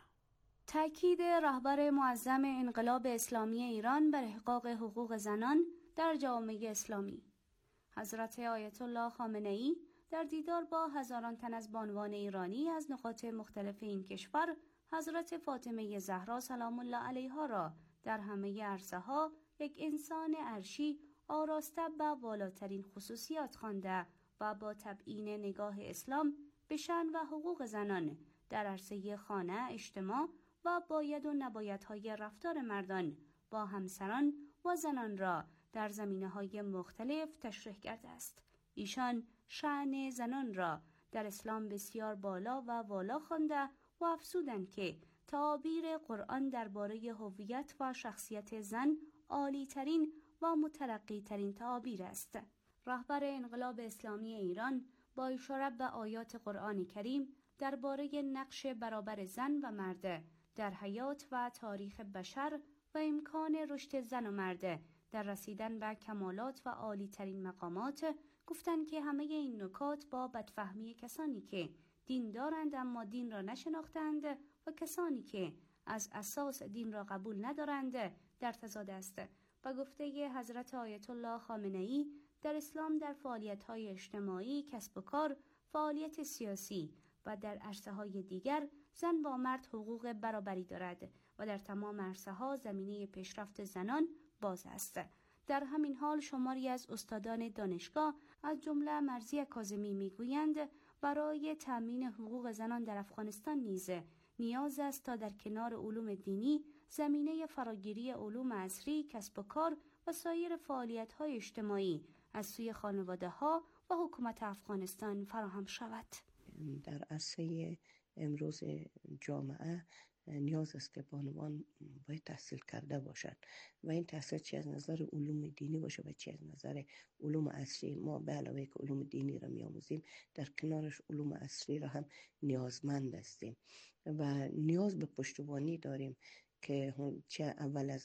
تأکید رهبر معظم انقلاب اسلامی ایران بر احقاق حقوق زنان در جامعه اسلامی. حضرت آیت الله خامنه‌ای در دیدار با هزاران تن از بانوان ایرانی از نقاط مختلف این کشور، حضرت فاطمه زهرا سلام الله علیها را در همه عرصه‌ها یک انسان عرشی آراسته به والاترین خصوصیات خوانده و با تبیین نگاه اسلام به شأن و حقوق زنان در عرصه خانه، اجتماع و باید و نبایدهای رفتار مردان با همسران و زنان را در زمینه‌های مختلف تشریح کرده است. ایشان شأن زنان را در اسلام بسیار بالا و والا خوانده و افزودند که تعابیر قرآن درباره هویت و شخصیت زن عالی ترین و مترقی ترین تعابیر است. رهبر انقلاب اسلامی ایران با اشاره به آیات قرآن کریم درباره نقش برابر زن و مرد در حیات و تاریخ بشر و امکان رشد زن و مرد در رسیدن به کمالات و عالی ترین مقامات گفتند که همه این نکات با بدفهمی کسانی که دین دارند اما دین را نشناختند و کسانی که از اساس دین را قبول ندارند در تضاد است. و گفته حضرت آیت الله خامنه‌ای در اسلام در فعالیت‌های اجتماعی، کسب و کار، فعالیت سیاسی و در عرصه‌های دیگر زن با مرد حقوق برابری دارد و در تمام عرصه‌ها زمینه پیشرفت زنان باز است. در همین حال شماری از استادان دانشگاه از جمله مرضی کاظمی میگویند برای تامین حقوق زنان در افغانستان نیز نیاز است تا در کنار علوم دینی زمینه فراگیری علوم عصری، کسب و کار و سایر فعالیت‌های اجتماعی از سوی خانواده‌ها و حکومت افغانستان فراهم شود. در عرصه امروز جامعه نیاز است که بانوان باید تحصیل کرده باشند و این تحصیل چه از نظر علوم دینی باشه و چه از نظر علوم عصری. ما به علاوه که علوم دینی را می‌آموزیم در کنارش علوم عصری را هم نیازمند هستیم و نیاز به پشتیبانی داریم که چه اول از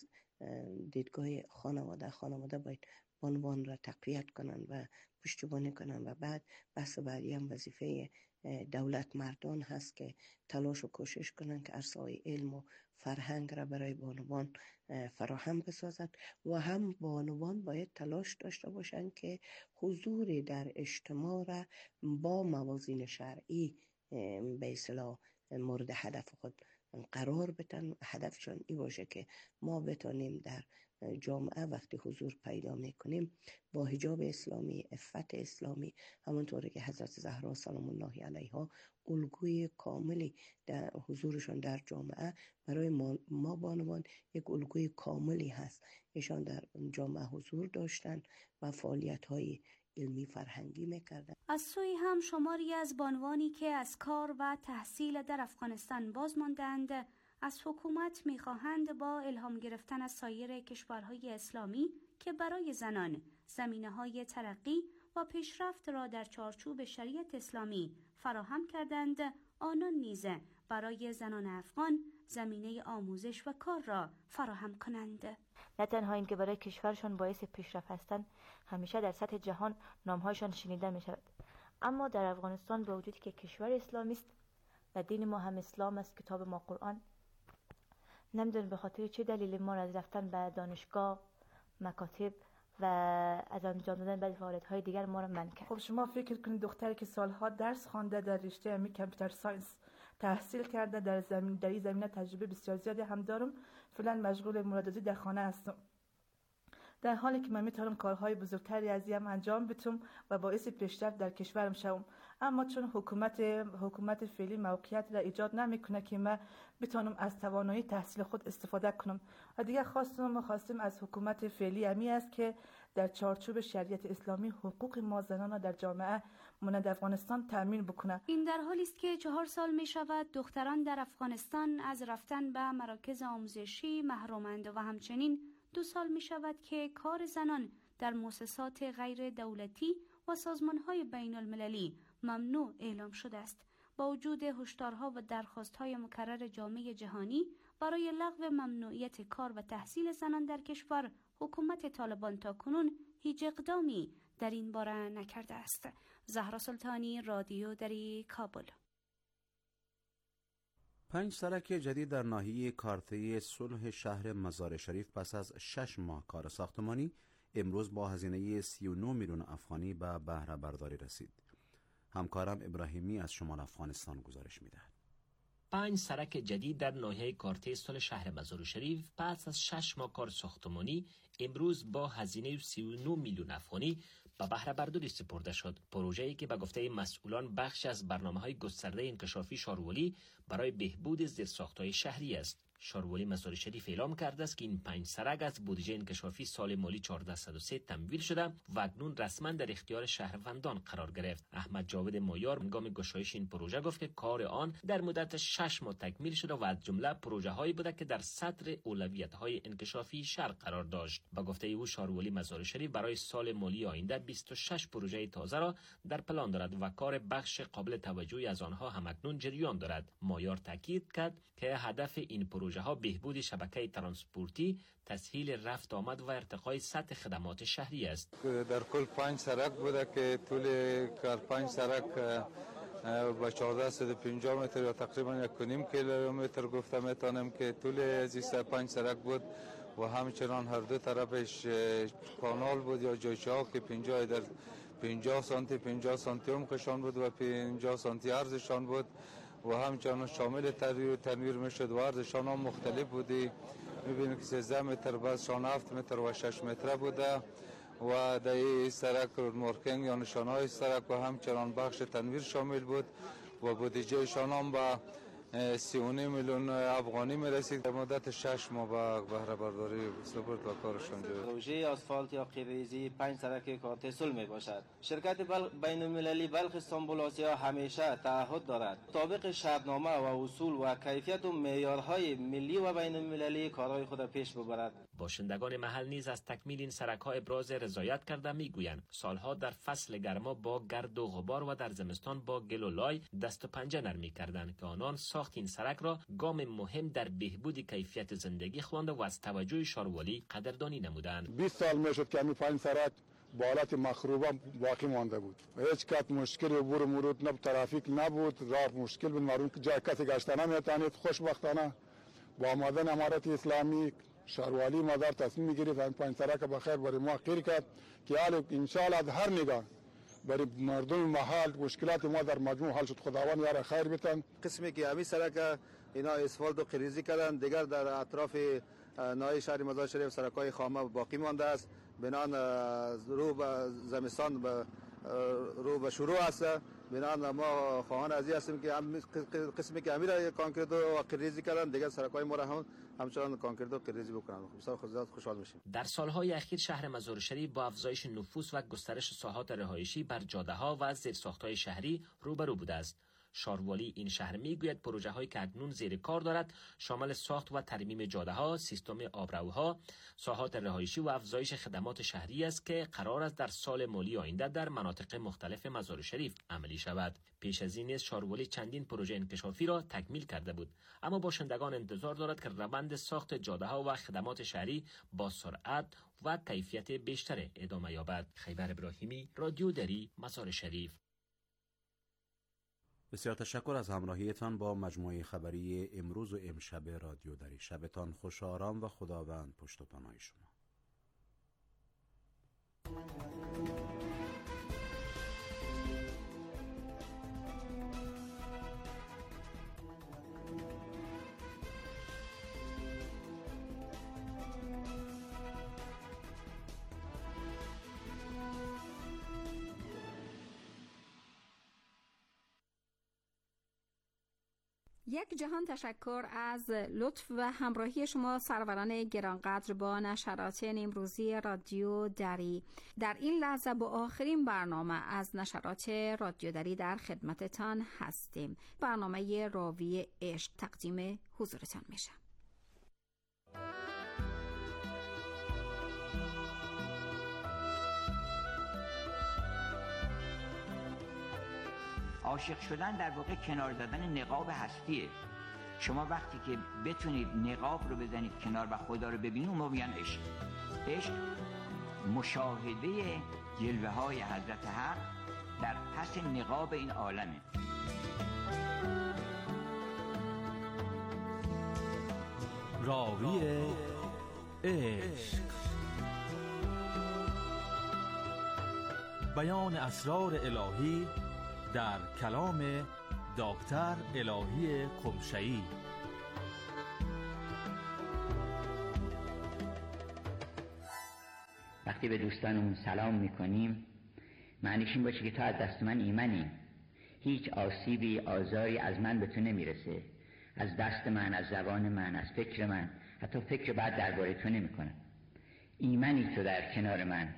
دیدگاه خانواده خانواده باید بانوان را تقویت کنند و پشتیبانی کنند و بعد بحث بعدی هم وظیفه دولت مردان هست که تلاش و کوشش کنند که عرصه‌های علم و فرهنگ را برای بانوان فراهم بسازند و هم بانوان باید تلاش داشته باشند که حضور در اجتماع را با موازین شرعی به اصطلاح مورد هدف خود قرار بدن. هدفشان این باشه که ما بتانیم در جامعه وقتی حضور پیدا میکنیم با حجاب اسلامی، عفت اسلامی، همونطوری که حضرت زهرا سلام الله علیها الگوی کاملی در حضورشان در جامعه برای ما, ما بانوان یک الگوی کاملی هست. ایشان در جامعه حضور داشتن و فعالیت های علمی فرهنگی میکردن. از سوی هم شماری از بانوانی که از کار و تحصیل در افغانستان باز ماندند از حکومت میخواهند با الهام گرفتن از سایر کشورهای اسلامی که برای زنان زمینه‌های ترقی و پیشرفت را در چارچوب شریعت اسلامی فراهم کردند، آنان نیز برای زنان افغان زمینه آموزش و کار را فراهم کنند. نه تنها این که برای کشورشان باعث پیشرفت هستند، همیشه در سطح جهان نامهایشان شنیده می شود. اما در افغانستان با وجودی که کشور اسلامی است و دین ما هم اسلام است، کتاب ما قرآن، نمیدونم به خاطر چه دلیل ما را از رفتن به دانشگاه، مکاتب و از انجام دادن بعضی فعالیت‌های دیگر ما را منع کرد. خب شما فکر کنید دختری که سالها درس خوانده در رشته امی کامپیوتر ساینس تحصیل کرده، در زمین در این زمینه تجربه بسیار زیادی هم دارم، فعلا مشغول مرادوزی در خانه هستم، در حالی که من میتونم کارهای بزرگتری از این انجام بدم و باعث پیشرفت در کشورم شوم. اما چون حکومت حکومت فعلی موقعیت را ایجاد نمیکنه که من بتونم از توانایی تحصیل خود استفاده کنم و دیگه خواستم خواستم از حکومت فعلی امی است که در چارچوب شریعت اسلامی حقوق ما زنان در جامعه مانند افغانستان تامین بکنه. این در حالی است که چهار سال می شود دختران در افغانستان از رفتن به مراکز آموزشی محرومند و همچنین دو سال می شود که کار زنان در مؤسسات غیر دولتی و سازمان‌های بین المللی ممنوع اعلام شده است. با وجود هشدارها و درخواست‌های مکرر جامعه جهانی برای لغو ممنوعیت کار و تحصیل زنان در کشور، حکومت طالبان تاکنون هیچ اقدامی در این باره نکرده است. زهرا سلطانی، رادیو دری، کابل. پنج سرک جدید در ناحیه کارته صلح شهر مزار شریف پس از شش ماه کار ساختمانی امروز با هزینه سی و نه میلیون افغانی به بهره برداری رسید. همکارم ابراهیمی از شمال افغانستان گزارش می‌دهد. پنج سرک جدید در ناحیه کارته صلح شهر مزار شریف پس از شش ماه کار ساختمانی امروز با هزینه سی و نه میلیون افغانی به بهره برداری سپرده شد. پروژه‌ای که به گفته مسئولان بخش از برنامه‌های گسترده انکشافی شارولی برای بهبود زیرساخت‌های شهری است. شارولی مزار شریف اعلام کرده است که این پنج سرک از بودجه انکشافی سال مالی چهارصد و سه تمویل شده و اکنون رسما در اختیار شهروندان قرار گرفت. احمد جاوید مایار هنگام گشایش این پروژه گفت که کار آن در مدت شش ماه تکمیل شده و از جمله پروژه‌هایی بوده که در سطر اولویت‌های انکشافی شهر قرار داشت. با گفته او شارولی مزار شریف برای سال مالی آینده بیست و شش پروژه تازه را در پلان دارد و کار بخش قابل توجهی از آنها هم اکنون جریان دارد. مایار تاکید کرد که هدف این پروژه ها بهبود شبکه ترانسپورتی، تسهیل رفت آمد و ارتقای سطح خدمات شهری است. در کل پنج سرک بوده که طول کار پنج سرک با چهارصد و پنجاه متر یا تقریبا یک و نیم کیلومتر گفته میتونم که طول از پنج سرک بود و همچنان هر دو طرفش کانال بود یا جایچه ها که پنجاه در پنجاه سانتی پنجاه سانتی عمقشان بود و پنجاه سانتی عرضشان بود و همچنان شامل تغییر و تنویر میشد و عرضشان هم مختلف بودی. میبینید که سیزده متر بعضشان هفت متر و شش متر بوده و در این سرک مارکینگ یا نشانهای سرک و همچنان بخش تنویر شامل بود و بودجه شان هم با سی و نه میلیون افغانی میرسید. در مدت شش ماه با بهره برداری سپرد و کارشان جوید. پروژه آسفالت یا قیریزی پنج سرک کارته صلح می باشد. شرکت بل... بین المللی بلخ استانبول آسیا همیشه تعهد دارد مطابق شرطنامه و اصول و کیفیت و معیارهای ملی و بین المللی کارهای خود پیش ببرد. باشندگان محل نیز از تکمیل این سرک‌ها ابراز رضایت کرده میگویند سالها در فصل گرما با گرد و غبار و در زمستان با گل و لای دست و پنجه نرمی کردند که آنان ساخت این سرک را گام مهم در بهبود کیفیت زندگی خوانده و از توجه شارولی قدردانی نمودند. بیست سال میشد که همین پنج سرک با حالت مخروبه باقی مانده بود. هیچ کات مشکل عبور مرور نبود، ترافیک نبود، راه مشکل بود، مردم که جای کسی گشته نمیتونید. خوشبختانه با آمدن امارت اسلامی شاروالی مدار تصمیم میگیرید این پنج سرک بخیر برای ما خیر کرد که حالا ان شاء الله هر نگاه برای مردم محل مشکلات ما در مجموع حل شد. خداوند یار خیر بتن. قسمی که همین سرک اینا اسفالت و قریزی کردن، دیگر در اطراف ناحیه شهر مزار شریف سرک‌های خامه باقی مانده است. بنان رو به زمستان به رو به شروع است. بنان ما خواهان از این هستیم که قسمی که امیر کانکریت و قریزی کردن، دیگر سرک‌های ما را هم همچنان کانکریت و قریزی بکنن. بسیار خودت خوشحال میشیم. در سالهای اخیر شهر مزار شریف با افزایش نفوس و گسترش ساحات رهایشی بر جاده‌ها و زیرساخت‌های شهری روبرو بوده است. شاروالی این شهر میگوید پروژه هایی که اکنون زیر کار دارد شامل ساخت و ترمیم جاده ها، سیستم آبروها، ساحات رهایشی و افزایش خدمات شهری است که قرار است در سال مالی آینده در مناطق مختلف مزار شریف عملی شود. پیش از این نیز شاروالی چندین پروژه انکشافی را تکمیل کرده بود، اما باشندگان انتظار دارد که روند ساخت جاده ها و خدمات شهری با سرعت و کیفیت بیشتر ادامه یابد. خیبر ابراهیمی، رادیو دری، مزار شریف. بسیار تشکر از همراهیتان با مجموعه خبری امروز و امشب رادیو دری. شبتان خوش و آرام و خداوند پشت و پناه شما. یک جهان تشکر از لطف و همراهی شما سروران گرانقدر با نشرات امروزی رادیو دری. در این لحظه با آخرین برنامه از نشرات رادیو دری در خدمتتان هستیم. برنامه راوی عشق تقدیم حضورتان میشه. عاشق شدن در واقع کنار زدن نقاب هستیه. شما وقتی که بتونید نقاب رو بزنید کنار و خدا رو ببینید، اون میگن عشق. عشق مشاهده جلوه های حضرت حق در پس نقاب این عالمه. راوی عشق، بیان اسرار الهی در کلام دکتر الهی قمشه‌ای. وقتی به دوستانمون سلام میکنیم معنیش این باشه که تو از دست من ایمنی، هیچ آسیبی آزاری از من به تو نمیرسه، از دست من، از زبان من، از فکر من، حتی فکر بعد درباره تو نمیکنم. ایمنی تو در کنار من.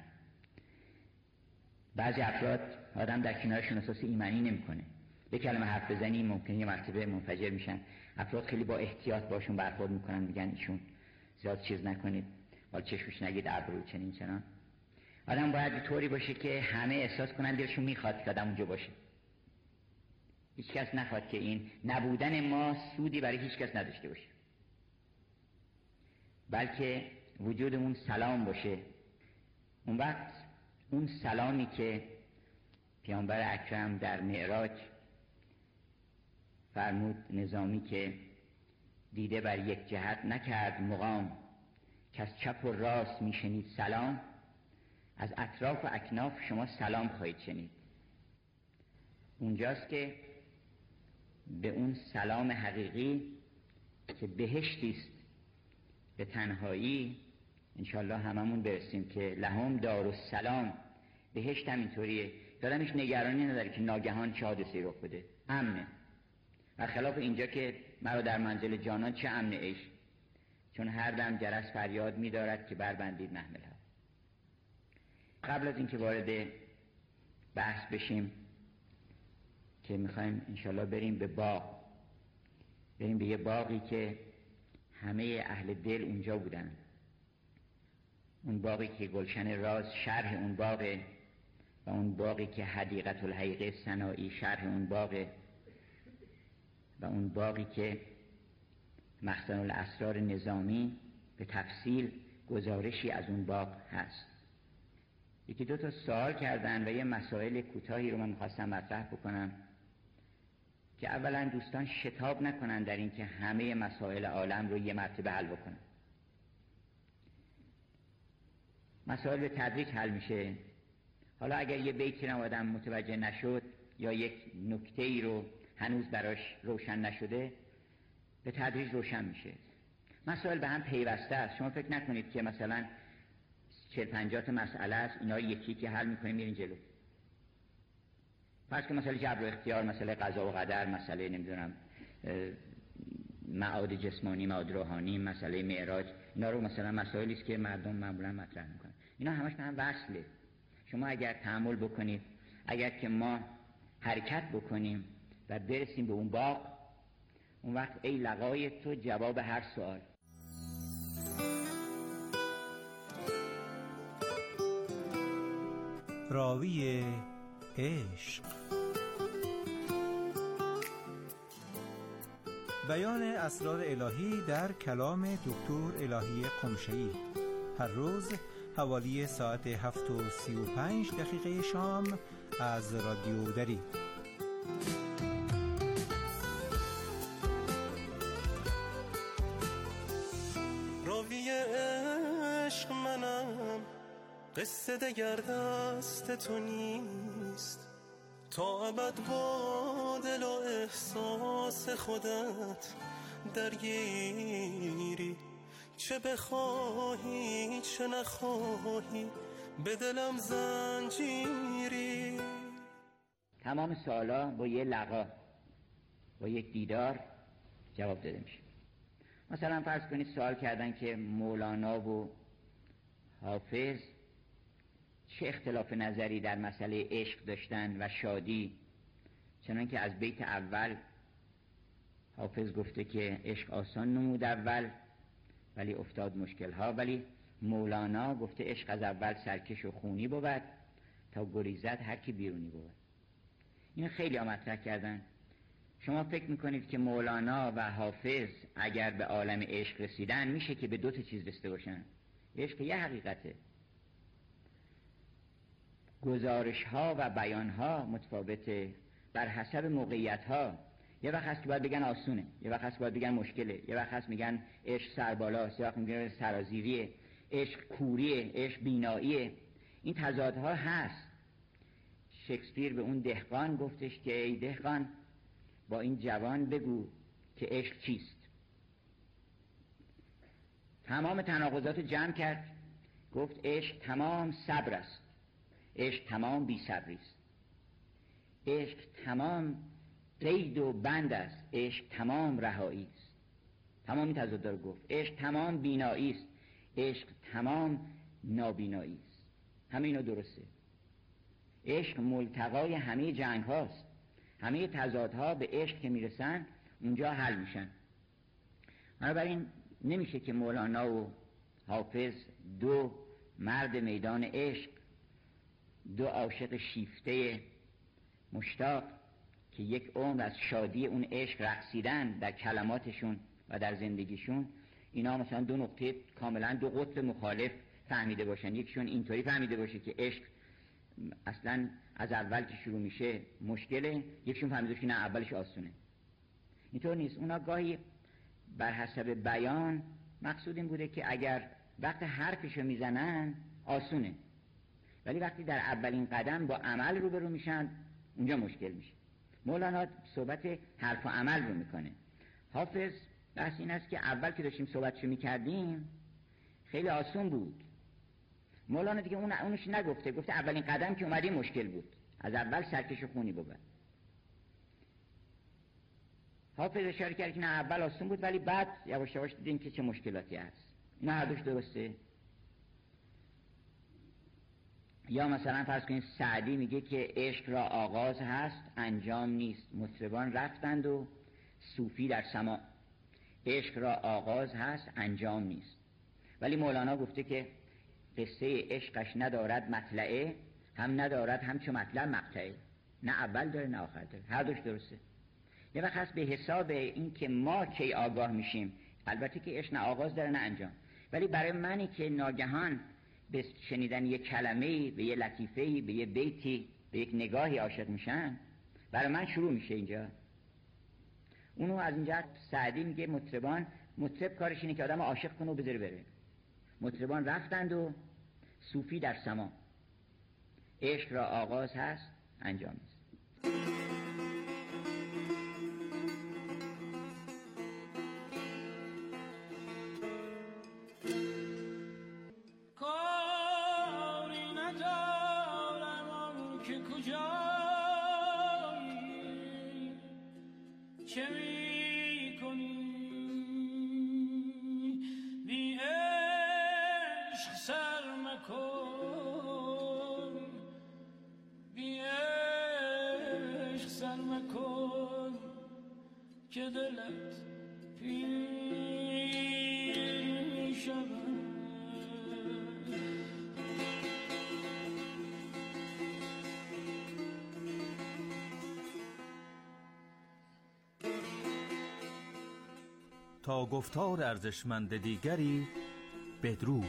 بعضی افراد آدم در کنارشون احساس ایمنی نمیکنه. یک کلمه حرف بزنی ممکنه یه مرتبه منفجر میشن. افراد خیلی با احتیاط باشون برخورد میکنن، میگن ایشون زیاد چیز نکنید، ولی چشمش نگید، ابرو چنین چنان. آدم باید طوری باشه که همه احساس کنن دلشون میخواد که آدم اونجا باشه. هیچ کس نخواد که این نبودن ما سودی برای هیچ کس نداشته باشه، بلکه وجودمون سلام باشه. اون وقت اون سلامی که پیامبر اکرم در معراج فرمود نظامی که دیده بر یک جهت نکرد مقام، که از چپ و راست میشنید سلام، از اطراف و اکناف شما سلام خواهید شنید. اونجاست که به اون سلام حقیقی که بهشتی است به تنهایی انشالله هممون برسیم، که لهم دار السلام. بهشت هم اینطوریه، دارمش نگرانی نداره که ناگهان چه حادثه‌ای رخ بده، امنه. و خلاف اینجا که مرا در منزل جانان چه امن عیش، چون هر دم جرس فریاد می‌دارد که بربندید محملها. قبل از اینکه وارد بحث بشیم که می‌خوایم انشالله بریم به باغ، بریم به یه باغی که همه اهل دل اونجا بودن. اون باقی که گلشن راز شرح اون باغه، و اون باقی که حدیقت الحقیقه سنایی شرح اون باغه، و اون باقی که مخزن الاسرار نظامی به تفصیل گزارشی از اون باغ هست. یکی دو تا سوال کردن و یه مسائل کوتاهی رو من خواستم مطرح بکنم که اولا دوستان شتاب نکنن در این که همه مسائل عالم رو یه مرتبه حل بکنن. مسائل به تدریج حل میشه. حالا اگر یه بیتی رو آدم متوجه نشد یا یک نکته ای رو هنوز براش روشن نشده، به تدریج روشن میشه. مسائل به هم پیوسته است. شما فکر نکنید که مثلا چهل پنجاه تا مسئله است، اینا یکی که حل میکنیم میرین جلو. فرض که مسئله جبر و اختیار، مسئله قضا و قدر، مسئله نمیدونم معاد جسمانی، معاد روحانی، مسئله معراج، اینا رو مثلا مسائلی است که مردم معمولا مطرح میکنن. اینا همش به هم وصله. شما اگر تأمل بکنید، اگر که ما حرکت بکنیم و برسیم به اون باغ، اون وقت ای لقای تو جواب هر سوال. راوی عشق. بیان اسرار الهی در کلام دکتر الهی قمشه‌ای، هر روز حوالی ساعت هفت و سی و پنج دقیقه شام از رادیو دری. راوی عشق منم، قصه دگر دست تو نیست، تا ابد با دل و احساس خودت درگیری، چه بخواهی چه نخواهی به دلم زنجیری. تمام سوالا با یه لقا، با یک دیدار جواب داده میشه. مثلا فرض کنید سوال کردن که مولانا و حافظ چه اختلاف نظری در مسئله عشق داشتن و شادی، چنانکه از بیت اول حافظ گفته که عشق آسان نمود اول ولی افتاد مشکل ها، ولی مولانا گفته عشق از اول سرکش و خونی بود تا گریزد هر کی بیرونی بود. این خیلی ها مطرح کردن. شما فکر میکنید که مولانا و حافظ اگر به عالم عشق رسیدن میشه که به دو تا چیز رسیده باشن؟ عشق یه حقیقته، گزارش ها و بیان ها متفاوته بر حسب موقعیت ها. یه وقت هست که باید بگن آسونه، یه وقت هست که باید بگن مشکله، یه وقت هست میگن عشق سربالاست، یه وقت میگن سرازیریه، عشق کوریه، عشق بیناییه. این تضادها هست. شکسپیر به اون دهقان گفتش که ای دهقان با این جوان بگو که عشق چیست. تمام تناقضات جمع کرد، گفت عشق تمام صبر است، عشق تمام بی صبری است، عشق تمام قید و بند است، عشق تمام رهایی است. تمام این تضادها رو گفت. عشق تمام بینایی است، عشق تمام نابینایی است. همه اینا درسته. عشق ملتقای همه جنگ هاست. همه تضادها به عشق که میرسن اونجا حل میشن. بنابراین نمیشه که مولانا و حافظ دو مرد میدان عشق، دو عاشق شیفته مشتاق که یک عمر از شادی اون عشق رقصیدن در کلماتشون و در زندگیشون، اینا مثلا دو نقطه کاملا دو قطب مخالف فهمیده باشن. یکشون اینطوری فهمیده باشه که عشق اصلا از اول که شروع میشه مشکله، یکشون فهمیده باشه که نه اولش آسونه. اینطور نیست. اونا گاهی بر حسب بیان مقصود این بوده که اگر وقت حرفشو میزنن آسونه، ولی وقتی در اولین قدم با عمل روبرو میشن اونجا مشکل میشه. مولانا صحبت حرف و عمل رو میکنه. حافظ بحث این است که اول که داشتیم صحبتشو میکردیم خیلی آسون بود. مولانا دیگه اون اونش نگفته، گفته اولین قدم که اومدیم مشکل بود، از اول سرکش خونی بود. حافظ اشاره کرد که نه اول آسون بود ولی بعد یواش یواش دیدیم که چه مشکلاتی هست. اینا هر دوش درسته. یا مثلا فرض کنید سعدی میگه که عشق را آغاز هست انجام نیست، مطربان رفتند و صوفی در سما. عشق را آغاز هست انجام نیست. ولی مولانا گفته که قصه عشقش ندارد مطلعه، هم ندارد همچون مطلع مقطعه. نه اول داره نه آخر داره. هر دوش درسته. یه وقت هست به حساب این که ما کی آگاه میشیم. البته که عشق نه آغاز داره نه انجام، ولی برای منی که ناگهان به شنیدن یک کلمه‌ای، به یه لطیفه‌ای، به یه بیتی، به یک نگاهی عاشق میشن، برای من شروع میشه اینجا. اونو از اینجا سعدی میگه مطربان، مطرب کارش اینه که آدم عاشق کنه و بذاره بره. مطربان رفتند و صوفی در سما. عشق را آغاز هست انجام نیست. سر مکن که دلت پیر شود. تا گفتار ارزشمند دیگری بدرود.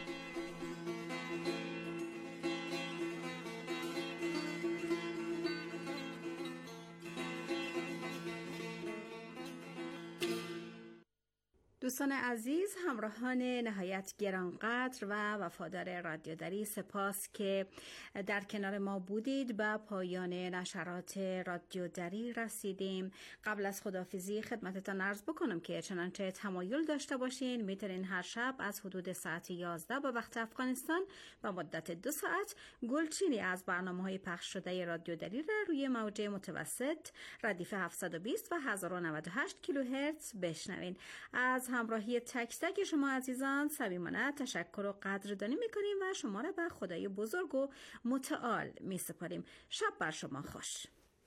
دوستان عزیز، همراهان نهایت گرانقدر و وفادار رادیو دری، سپاس که در کنار ما بودید. به پایان نشرات رادیو دری رسیدیم. قبل از خداحافظی خدمتتان عرض بکنم که چنانچه تمایل داشته باشین میتونین هر شب از حدود ساعت یازده به وقت افغانستان به مدت دو ساعت گلچینی از برنامه‌های پخش شده رادیو دری را روی موج متوسط ردیف هفتصد و بیست و هزار و نود و هشت کیلوهرتز بشنوین. از همراهی تک تک شما عزیزان صمیمانه تشکر و قدردانی میکنیم و شما را به خدای بزرگ و متعال میسپاریم. شب بر شما خوش.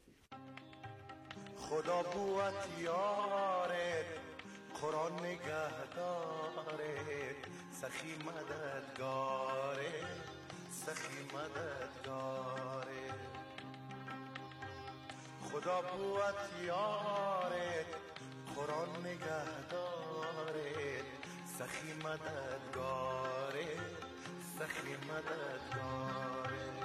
خدا بوت یارت، قرآن نگهدارت، سخی مددگارت، سخی مددگارت. خدا بوت یارت، قرآن نگهدارت، سخی مددگارت، سخی مددگارت.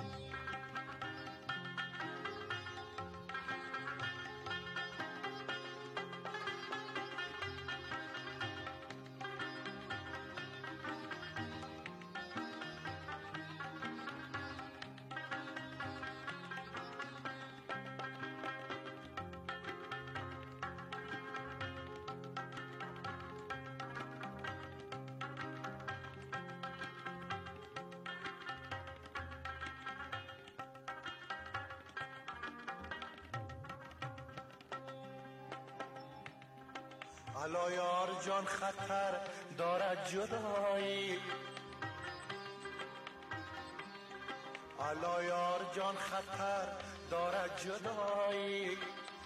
الا یار جان خطر دارد جدایی، الا یار جان خطر دارد جدایی.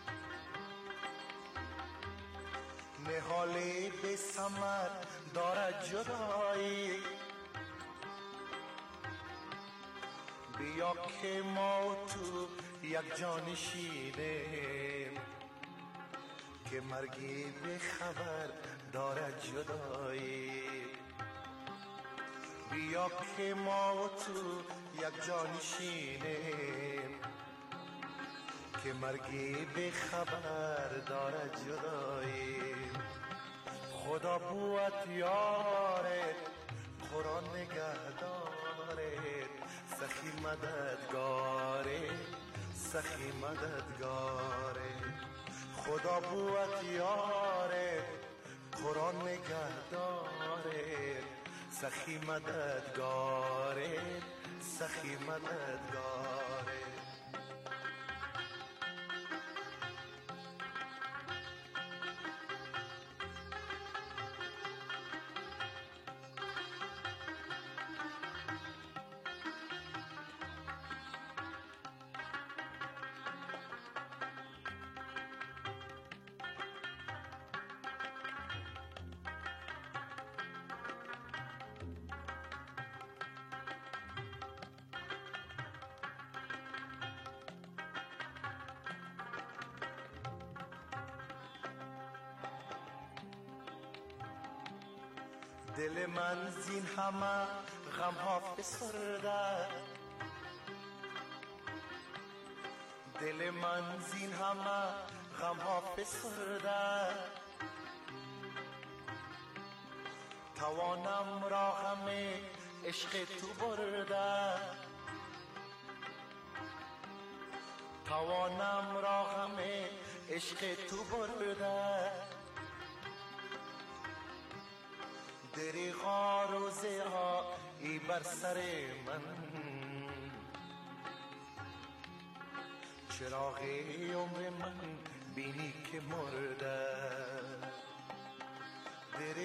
نهالی به ثمر دارد جدایی. بیا که ما تو یک جان شیریم، که مرگی به خبر دارد جدایی. بیا که ما تو یک جان شینیم، که مرگی به خبر دارد جدایی. خدا بوت یارت، قرآن نگهدارت، سخی مددگارت، سخی مددگارت. خدا بوت یارت، قرآن نگهدارت، سخی مددگارت، سخی مددگارت. دل من زین همه غم ها فسرده، دل من زین همه غم ها فسرده. توانم را غم عشق تو برده، توانم را غم عشق تو برده. دریغا روزه ها ای بر سر من، چراغ عمر من بینی که مرده.